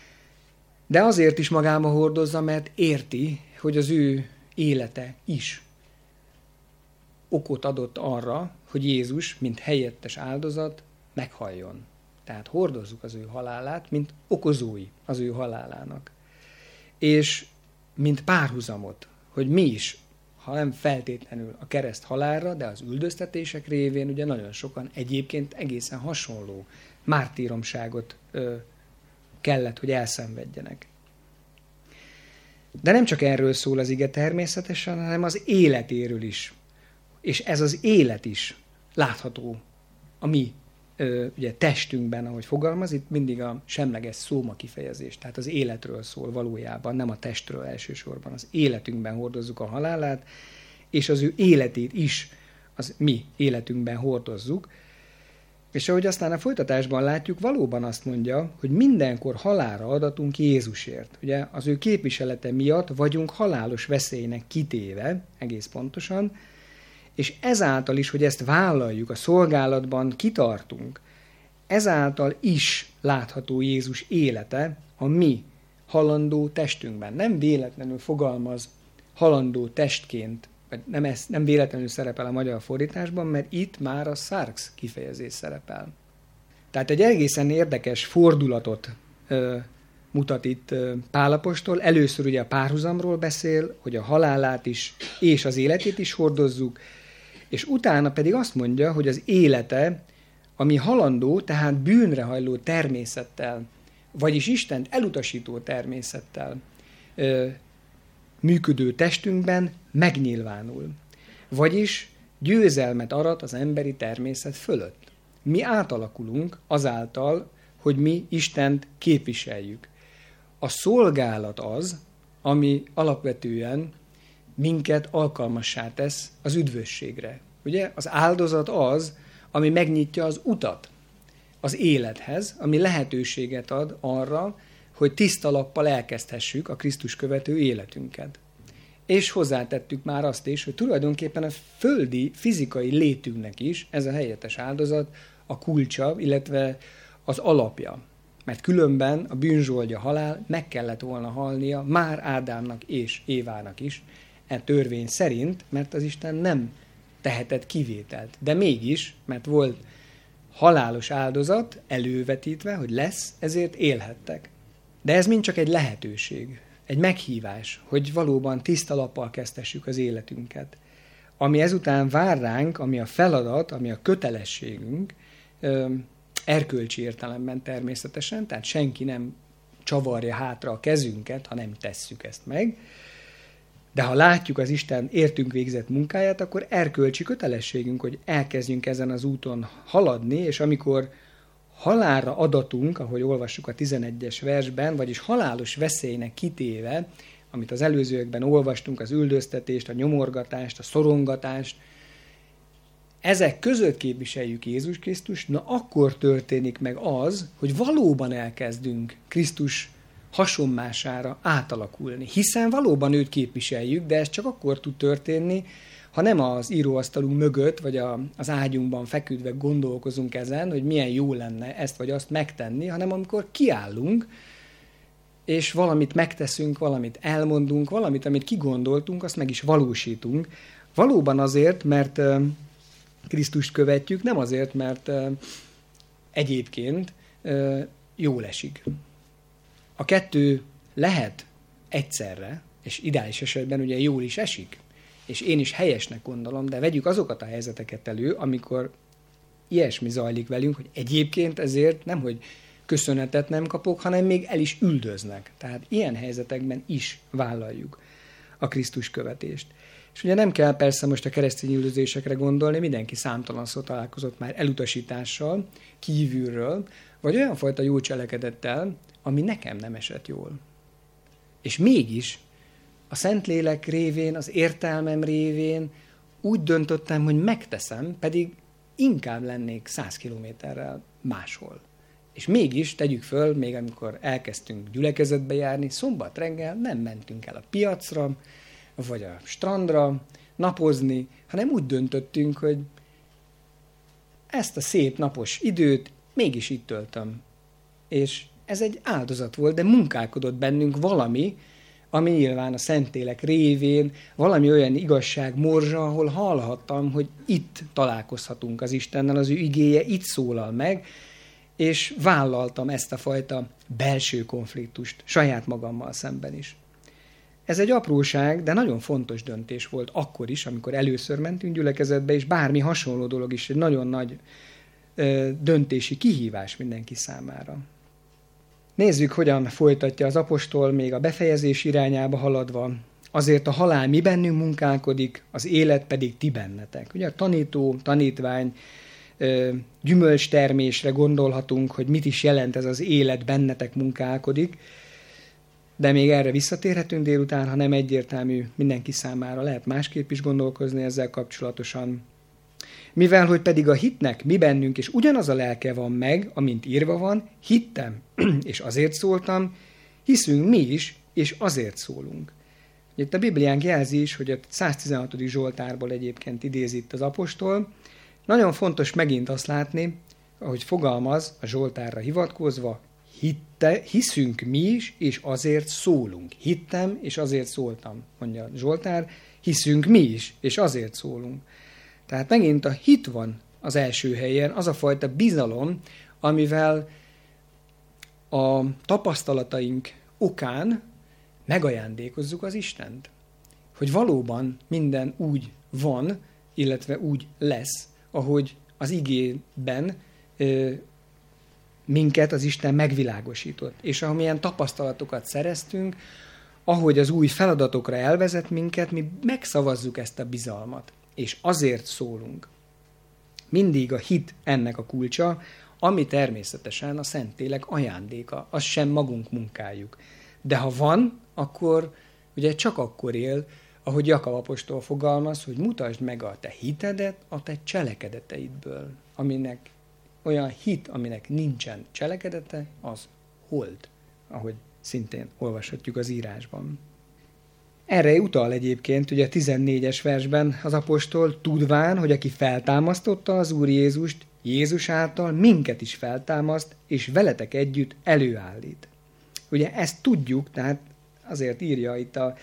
Speaker 1: de azért is magában hordozza, mert érti, hogy az ő élete is okot adott arra, hogy Jézus, mint helyettes áldozat, meghalljon. Tehát hordozzuk az ő halálát, mint okozói az ő halálának. És mint párhuzamot, hogy mi is, ha nem feltétlenül a kereszt halálra, de az üldöztetések révén ugye nagyon sokan egyébként egészen hasonló mártíromságot kellett, hogy elszenvedjenek. De nem csak erről szól az ige természetesen, hanem az életéről is. És ez az élet is látható a mi ugye, testünkben, ahogy fogalmaz, itt mindig a semleges szóma kifejezés, tehát az életről szól valójában, nem a testről elsősorban. Az életünkben hordozzuk a halálát, és az ő életét is az mi életünkben hordozzuk. És ahogy aztán a folytatásban látjuk, valóban azt mondja, hogy mindenkor halálra adatunk Jézusért. Ugye az ő képviselete miatt vagyunk halálos veszélynek kitéve, egész pontosan, és ezáltal is, hogy ezt vállaljuk, a szolgálatban kitartunk, ezáltal is látható Jézus élete a mi halandó testünkben. Nem véletlenül fogalmaz halandó testként, vagy nem véletlenül szerepel a magyar fordításban, mert itt már a sarx kifejezés szerepel. Tehát egy egészen érdekes fordulatot mutat itt Pál apostol. Először ugye a párhuzamról beszél, hogy a halálát is és az életét is hordozzuk, és utána pedig azt mondja, hogy az élete, ami halandó, tehát bűnre hajló természettel, vagyis Istent elutasító természettel működő testünkben megnyilvánul. Vagyis győzelmet arat az emberi természet fölött. mi átalakulunk azáltal, hogy mi Istent képviseljük. A szolgálat az, ami alapvetően minket alkalmassá tesz az üdvösségre. Ugye? Az áldozat az, ami megnyitja az utat az élethez, ami lehetőséget ad arra, hogy tiszta lappal elkezdhessük a Krisztus követő életünket. És hozzátettük már azt is, hogy tulajdonképpen a földi, fizikai létünknek is ez a helyettes áldozat a kulcsa, illetve az alapja. Mert különben a bűnzsoldja halál meg kellett volna halnia már Ádámnak és Évának is, törvény szerint, mert az Isten nem tehetett kivételt. De mégis, mert volt halálos áldozat elővetítve, hogy lesz, ezért élhettek. De ez mind csak egy lehetőség, egy meghívás, hogy valóban tiszta lappal kezdhessük az életünket. Ami ezután vár ránk, ami a feladat, ami a kötelességünk, erkölcsi értelemben természetesen, tehát senki nem csavarja hátra a kezünket, ha nem tesszük ezt meg, de ha látjuk az Isten értünk végzett munkáját, akkor erkölcsi kötelességünk, hogy elkezdjünk ezen az úton haladni, és amikor halálra adatunk, ahogy olvassuk a 11-es versben, vagyis halálos veszélynek kitéve, amit az előzőekben olvastunk, az üldöztetést, a nyomorgatást, a szorongatást, ezek között képviseljük Jézus Krisztus, na akkor történik meg az, hogy valóban elkezdünk Krisztus hasonmására átalakulni. Hiszen valóban őt képviseljük, de ez csak akkor tud történni, ha nem az íróasztalunk mögött, vagy az ágyunkban feküdve gondolkozunk ezen, hogy milyen jó lenne ezt vagy azt megtenni, hanem amikor kiállunk, és valamit megteszünk, valamit elmondunk, valamit, amit kigondoltunk, azt meg is valósítunk. Valóban azért, mert Krisztust követjük, nem azért, mert egyébként jól esik. A kettő lehet egyszerre, és ideális esetben ugye jól is esik, és én is helyesnek gondolom, de vegyük azokat a helyzeteket elő, amikor ilyesmi zajlik velünk, hogy egyébként ezért nem, hogy köszönetet nem kapok, hanem még el is üldöznek. Tehát ilyen helyzetekben is vállaljuk a Krisztus követést. És ugye nem kell persze most a keresztény üldözésekre gondolni, mindenki számtalanszor találkozott már elutasítással, kívülről, vagy olyan fajta jó cselekedettel, ami nekem nem esett jól. És mégis a Szentlélek révén, az értelmem révén úgy döntöttem, hogy megteszem, pedig inkább lennék 100 kilométerrel máshol. És mégis tegyük föl, még amikor elkezdtünk gyülekezetbe járni, szombat reggel nem mentünk el a piacra, vagy a strandra napozni, hanem úgy döntöttünk, hogy ezt a szép napos időt mégis itt töltöm. És ez egy áldozat volt, de munkálkodott bennünk valami, ami nyilván a Szentlélek révén, valami olyan igazság morzsa, ahol hallhattam, hogy itt találkozhatunk az Istennel, az ő igéje itt szólal meg, és vállaltam ezt a fajta belső konfliktust saját magammal szemben is. Ez egy apróság, de nagyon fontos döntés volt akkor is, amikor először mentünk gyülekezetbe, és bármi hasonló dolog is egy nagyon nagy döntési kihívás mindenki számára. Nézzük, hogyan folytatja az apostol még a befejezés irányába haladva. Azért a halál mi bennünk munkálkodik, az élet pedig ti bennetek. Ugye a tanító, tanítvány, gyümölcstermésre gondolhatunk, hogy mit is jelent ez az élet bennetek munkálkodik, de még erre visszatérhetünk délután, ha nem egyértelmű mindenki számára, lehet másképp is gondolkozni ezzel kapcsolatosan. Mivel, hogy pedig a hitnek mi bennünk, és ugyanaz a lelke van meg, amint írva van, hittem, és azért szóltam, hiszünk mi is, és azért szólunk. Itt a Bibliánk jelzi is, hogy a 116. Zsoltárból egyébként idézi itt az apostol. Nagyon fontos megint azt látni, ahogy fogalmaz a Zsoltárra hivatkozva, hiszünk mi is, és azért szólunk. Hittem, és azért szóltam, mondja a Zsoltár, hiszünk mi is, és azért szólunk. Tehát megint a hit van az első helyen, az a fajta bizalom, amivel a tapasztalataink okán megajándékozzuk az Istent. Hogy valóban minden úgy van, illetve úgy lesz, ahogy az igében minket az Isten megvilágosított. És amilyen tapasztalatokat szereztünk, ahogy az új feladatokra elvezet minket, mi megszavazzuk ezt a bizalmat. És azért szólunk. Mindig a hit ennek a kulcsa, ami természetesen a Szentlélek ajándéka, az sem magunk munkájuk. De ha van, akkor ugye csak akkor él, ahogy Jakab apostol fogalmaz, hogy mutasd meg a te hitedet a te cselekedeteidből. Aminek olyan hit, aminek nincsen cselekedete, az hold, ahogy szintén olvashatjuk az írásban. Erre utal egyébként ugye a 14-es versben az apostol, tudván, hogy aki feltámasztotta az Úr Jézust, Jézus által minket is feltámaszt, és veletek együtt előállít. Ugye ezt tudjuk, tehát azért írja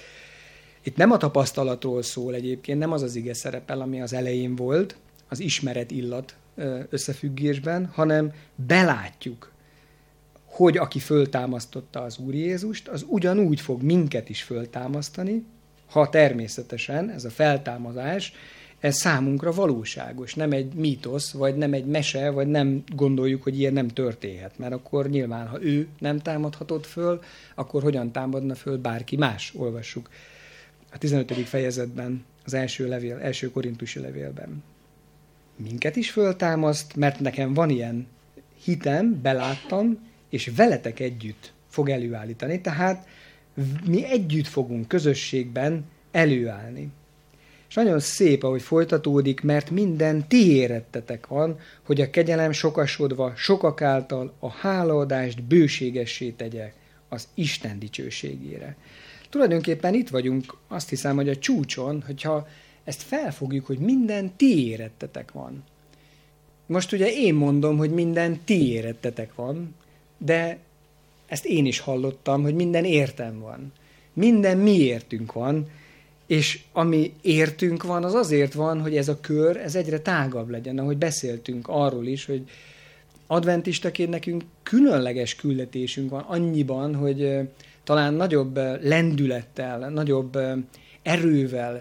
Speaker 1: itt nem a tapasztalatról szól egyébként, nem az az ige szerepel, ami az elején volt, az ismeret illat összefüggésben, hanem belátjuk, hogy aki föltámasztotta az Úr Jézust, az ugyanúgy fog minket is föltámasztani, ha természetesen ez a feltámadás, ez számunkra valóságos, nem egy mítosz, vagy nem egy mese, vagy nem gondoljuk, hogy ilyen nem történhet. Mert akkor nyilván, ha ő nem támadhatott föl, akkor hogyan támadna föl bárki más, olvassuk a 15. fejezetben, az első korintusi levélben. Minket is föltámaszt, mert nekem van ilyen hitem, beláttam, és veletek együtt fog előállítani. Tehát mi együtt fogunk közösségben előállni. És nagyon szép, ahogy folytatódik, mert minden ti érettetek van, hogy a kegyelem sokasodva sokak által a hálaadást bőségessé tegye az Isten dicsőségére. Tulajdonképpen itt vagyunk, azt hiszem, hogy a csúcson, hogyha ezt felfogjuk, hogy minden ti érettetek van. Most ugye én mondom, hogy minden ti érettetek van, de ezt én is hallottam, hogy minden értem van. Minden mi értünk van, és ami értünk van, az azért van, hogy ez a kör, ez egyre tágabb legyen, ahogy beszéltünk arról is, hogy adventistaként nekünk különleges küldetésünk van annyiban, hogy talán nagyobb lendülettel, nagyobb erővel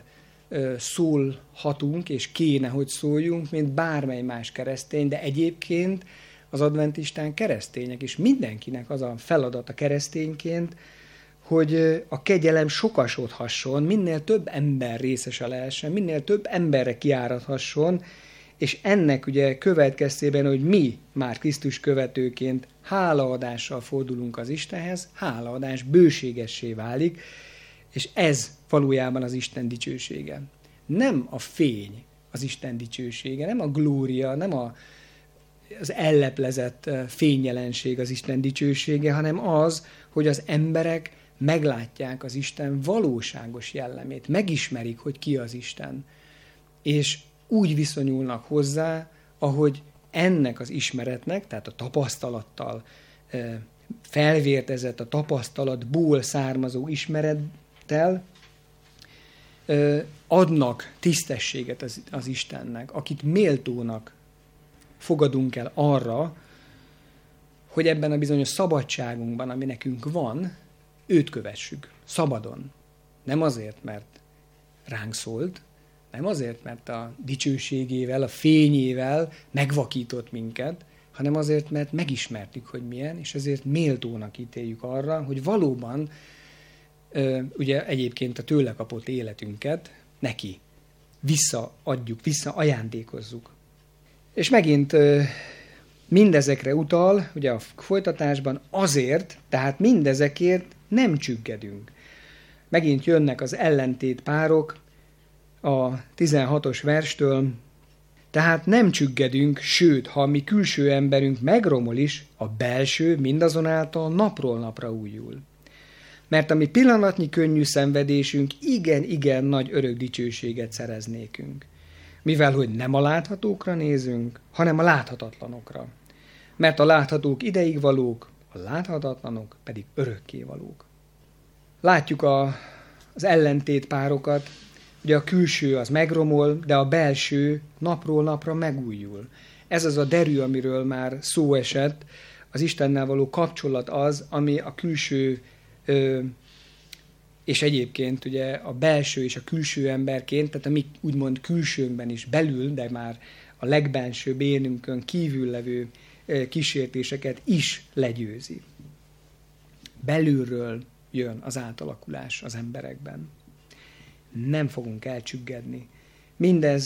Speaker 1: szólhatunk, és kéne, hogy szóljunk, mint bármely más keresztény, de egyébként az adventistán keresztények, és mindenkinek az a feladat a keresztényként, hogy a kegyelem sokasodhasson, minél több ember részese lehessen, minél több emberre kiáradhasson, és ennek ugye következtében, hogy mi már Krisztus követőként hálaadással fordulunk az Istenhez, hálaadás bőségessé válik, és ez valójában az Isten dicsősége. Nem a fény az Isten dicsősége, nem a glória, nem az elleplezett fényjelenség az Isten dicsősége, hanem az, hogy az emberek meglátják az Isten valóságos jellemét, megismerik, hogy ki az Isten, és úgy viszonyulnak hozzá, ahogy ennek az ismeretnek, tehát a tapasztalattal felvértezett, a tapasztalatból származó ismerettel adnak tisztességet az Istennek, akit méltónak fogadunk el arra, hogy ebben a bizonyos szabadságunkban, ami nekünk van, őt kövessük, szabadon. Nem azért, mert ránk szólt, nem azért, mert a dicsőségével, a fényével megvakított minket, hanem azért, mert megismertük, hogy milyen, és ezért méltónak ítéljük arra, hogy valóban ugye egyébként a tőle kapott életünket neki visszaadjuk, visszaajándékozzuk. És megint mindezekre utal, ugye a folytatásban azért, tehát mindezekért nem csüggedünk. Megint jönnek az ellentét párok a 16-os verstől, tehát nem csüggedünk, sőt, ha mi külső emberünk megromol is, a belső mindazonáltal napról napra újul. Mert a mi pillanatnyi könnyű szenvedésünk igen nagy örök dicsőséget szereznékünk. Mivel, hogy nem a láthatókra nézünk, hanem a láthatatlanokra. Mert a láthatók ideig valók, a láthatatlanok pedig örökké valók. Látjuk az ellentét párokat, ugye a külső az megromol, de a belső napról napra megújul. Ez az a derű, amiről már szó esett, az Istennel való kapcsolat az, ami a külső, és egyébként ugye a belső és a külső emberként, tehát a mi úgymond külsőnkben is belül, de már a legbensőbb énünkön kívül levő kísértéseket is legyőzi. Belülről jön az átalakulás az emberekben. Nem fogunk elcsüggedni. Mindez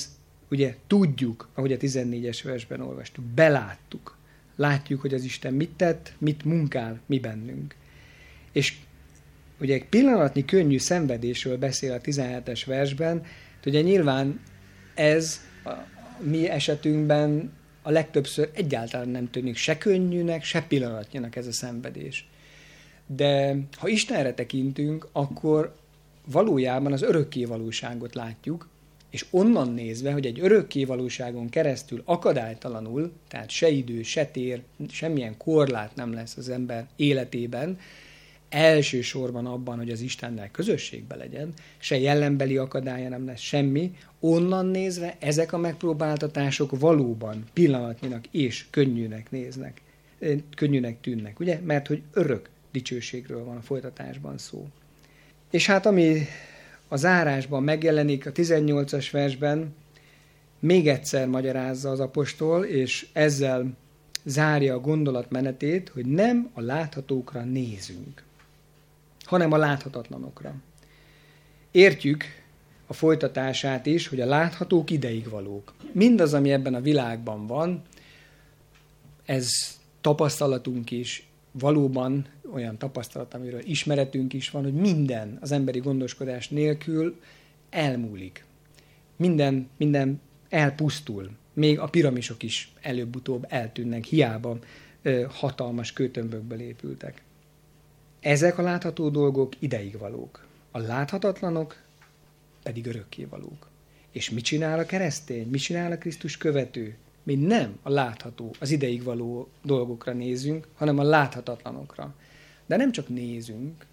Speaker 1: Ugye tudjuk, ahogy a 14-es versben olvastuk, beláttuk. Látjuk, hogy az Isten mit tett, mit munkál mi bennünk. És ugye egy pillanatnyi könnyű szenvedésről beszél a 17-es versben, ugye nyilván ez a mi esetünkben a legtöbbször egyáltalán nem tűnik se könnyűnek, se pillanatnyinak ez a szenvedés. De ha Istenre tekintünk, akkor valójában az örökké valóságot látjuk, és onnan nézve, hogy egy örökké valóságon keresztül akadálytalanul, tehát se idő, se tér, semmilyen korlát nem lesz az ember életében, elsősorban abban, hogy az Istennel közösségbe legyen, se jellembeli akadálya nem lesz semmi, onnan nézve ezek a megpróbáltatások valóban pillanatnyinak és könnyűnek tűnnek, ugye? Mert hogy örök dicsőségről van a folytatásban szó. És hát ami a zárásban megjelenik a 18-as versben, még egyszer magyarázza az apostol, és ezzel zárja a gondolatmenetét, hogy nem a láthatókra nézünk, hanem a láthatatlanokra. Értjük a folytatását is, hogy a láthatók ideig valók. Mindaz, ami ebben a világban van, ez tapasztalatunk is, valóban olyan tapasztalat, amiről ismeretünk is van, hogy minden az emberi gondoskodás nélkül elmúlik. Minden elpusztul. Még a piramisok is előbb-utóbb eltűnnek, hiába hatalmas kőtömbökből épültek. Ezek a látható dolgok ideig valók. A láthatatlanok pedig örökké valók. És mit csinál a keresztény? Mit csinál a Krisztus követő? Mi nem a látható, az ideig való dolgokra nézünk, hanem a láthatatlanokra. De nem csak nézünk,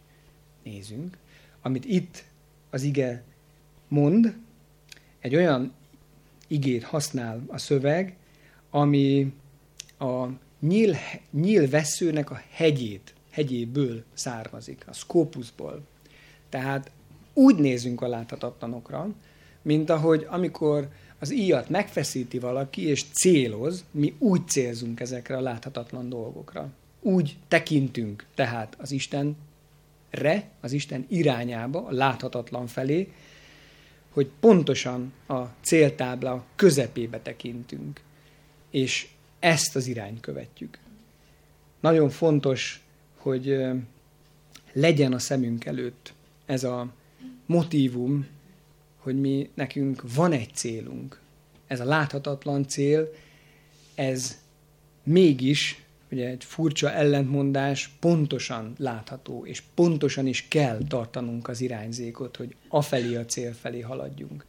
Speaker 1: amit itt az ige mond, egy olyan igét használ a szöveg, ami a nyílvesszőnek a hegyéből származik, a szkópuszból. Tehát úgy nézünk a láthatatlanokra, mint ahogy amikor az íjat megfeszíti valaki és céloz, mi úgy célzunk ezekre a láthatatlan dolgokra. Úgy tekintünk tehát az Istenre, az Isten irányába, a láthatatlan felé, hogy pontosan a céltábla közepébe tekintünk, és ezt az irányt követjük. Nagyon fontos, hogy legyen a szemünk előtt ez a motívum, hogy nekünk van egy célunk. Ez a láthatatlan cél, ez mégis, ugye egy furcsa ellentmondás, pontosan látható, és pontosan is kell tartanunk az irányzékot, hogy afelé a cél felé haladjunk.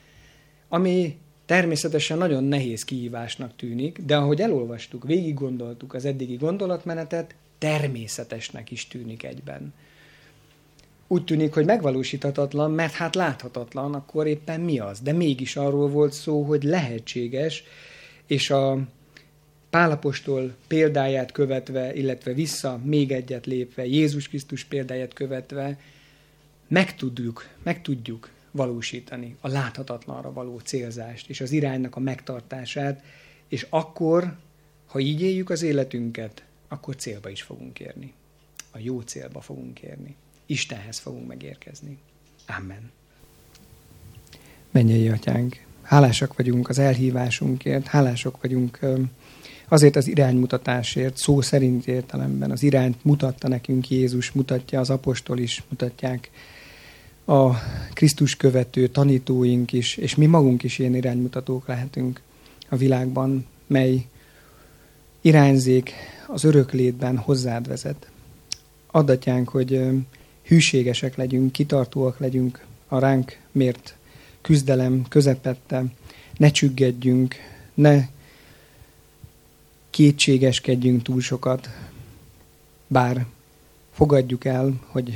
Speaker 1: Ami természetesen nagyon nehéz kihívásnak tűnik, de ahogy elolvastuk, végig gondoltuk az eddigi gondolatmenetet, természetesnek is tűnik egyben. Úgy tűnik, hogy megvalósíthatatlan, mert hát láthatatlan, akkor éppen mi az? De mégis arról volt szó, hogy lehetséges, és a Pál apostol példáját követve, illetve vissza még egyet lépve, Jézus Krisztus példáját követve, meg tudjuk valósítani a láthatatlanra való célzást, és az iránynak a megtartását, és akkor, ha így éljük az életünket, akkor célba is fogunk érni. A jó célba fogunk érni. Istenhez fogunk megérkezni. Amen. Mennyei Atyánk, hálásak vagyunk az elhívásunkért, hálások vagyunk azért az iránymutatásért, szó szerint értelemben. Az irányt mutatta nekünk Jézus, mutatja az apostol is, mutatják a Krisztus követő tanítóink is, és mi magunk is ilyen iránymutatók lehetünk a világban, mely irányzék az örök létben hozzád vezet. Add, Atyánk, hogy hűségesek legyünk, kitartóak legyünk a ránk mért küzdelem közepette, ne csüggedjünk, ne kétségeskedjünk túl sokat, bár fogadjuk el, hogy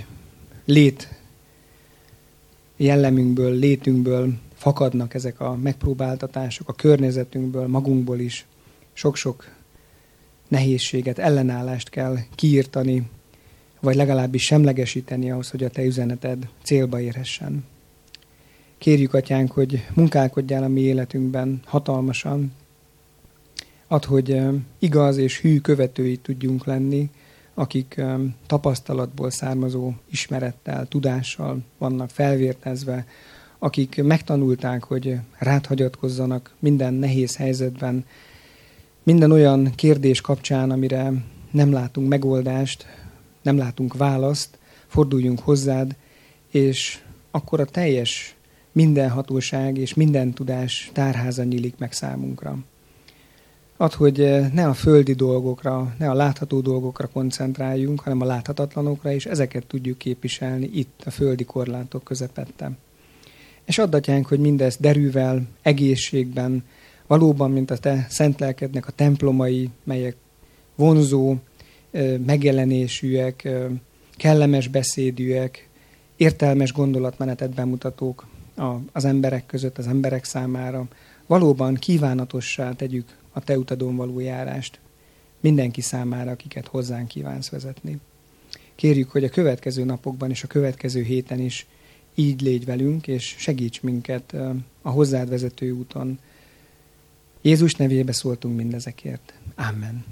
Speaker 1: jellemünkből, létünkből fakadnak ezek a megpróbáltatások, a környezetünkből, magunkból is. Sok-sok nehézséget, ellenállást kell kiírtani, vagy legalábbis semlegesíteni ahhoz, hogy a te üzeneted célba érhessen. Kérjük, Atyánk, hogy munkálkodjál a mi életünkben hatalmasan, add, hogy igaz és hű követői tudjunk lenni, akik tapasztalatból származó ismerettel, tudással vannak felvértezve akik megtanulták, hogy rád hagyatkozzanak minden nehéz helyzetben, minden olyan kérdés kapcsán, amire nem látunk megoldást, nem látunk választ, forduljunk hozzád, és akkor a teljes mindenhatóság és minden tudás tárháza nyílik meg számunkra. Add, hogy ne a földi dolgokra, ne a látható dolgokra koncentráljunk, hanem a láthatatlanokra, és ezeket tudjuk képviselni itt, a földi korlátok közepette. És add, Atyánk, hogy mindezt derűvel, egészségben, valóban, mint a te szent lelkednek a templomai, melyek vonzó, megjelenésűek, kellemes beszédűek, értelmes gondolatmenetet bemutatók az emberek között, az emberek számára, valóban kívánatossá tegyük a te utadon való járást mindenki számára, akiket hozzánk kívánsz vezetni. Kérjük, hogy a következő napokban és a következő héten is így légy velünk, és segíts minket a hozzád vezető úton. Jézus nevébe szóltunk mindezekért. Amen.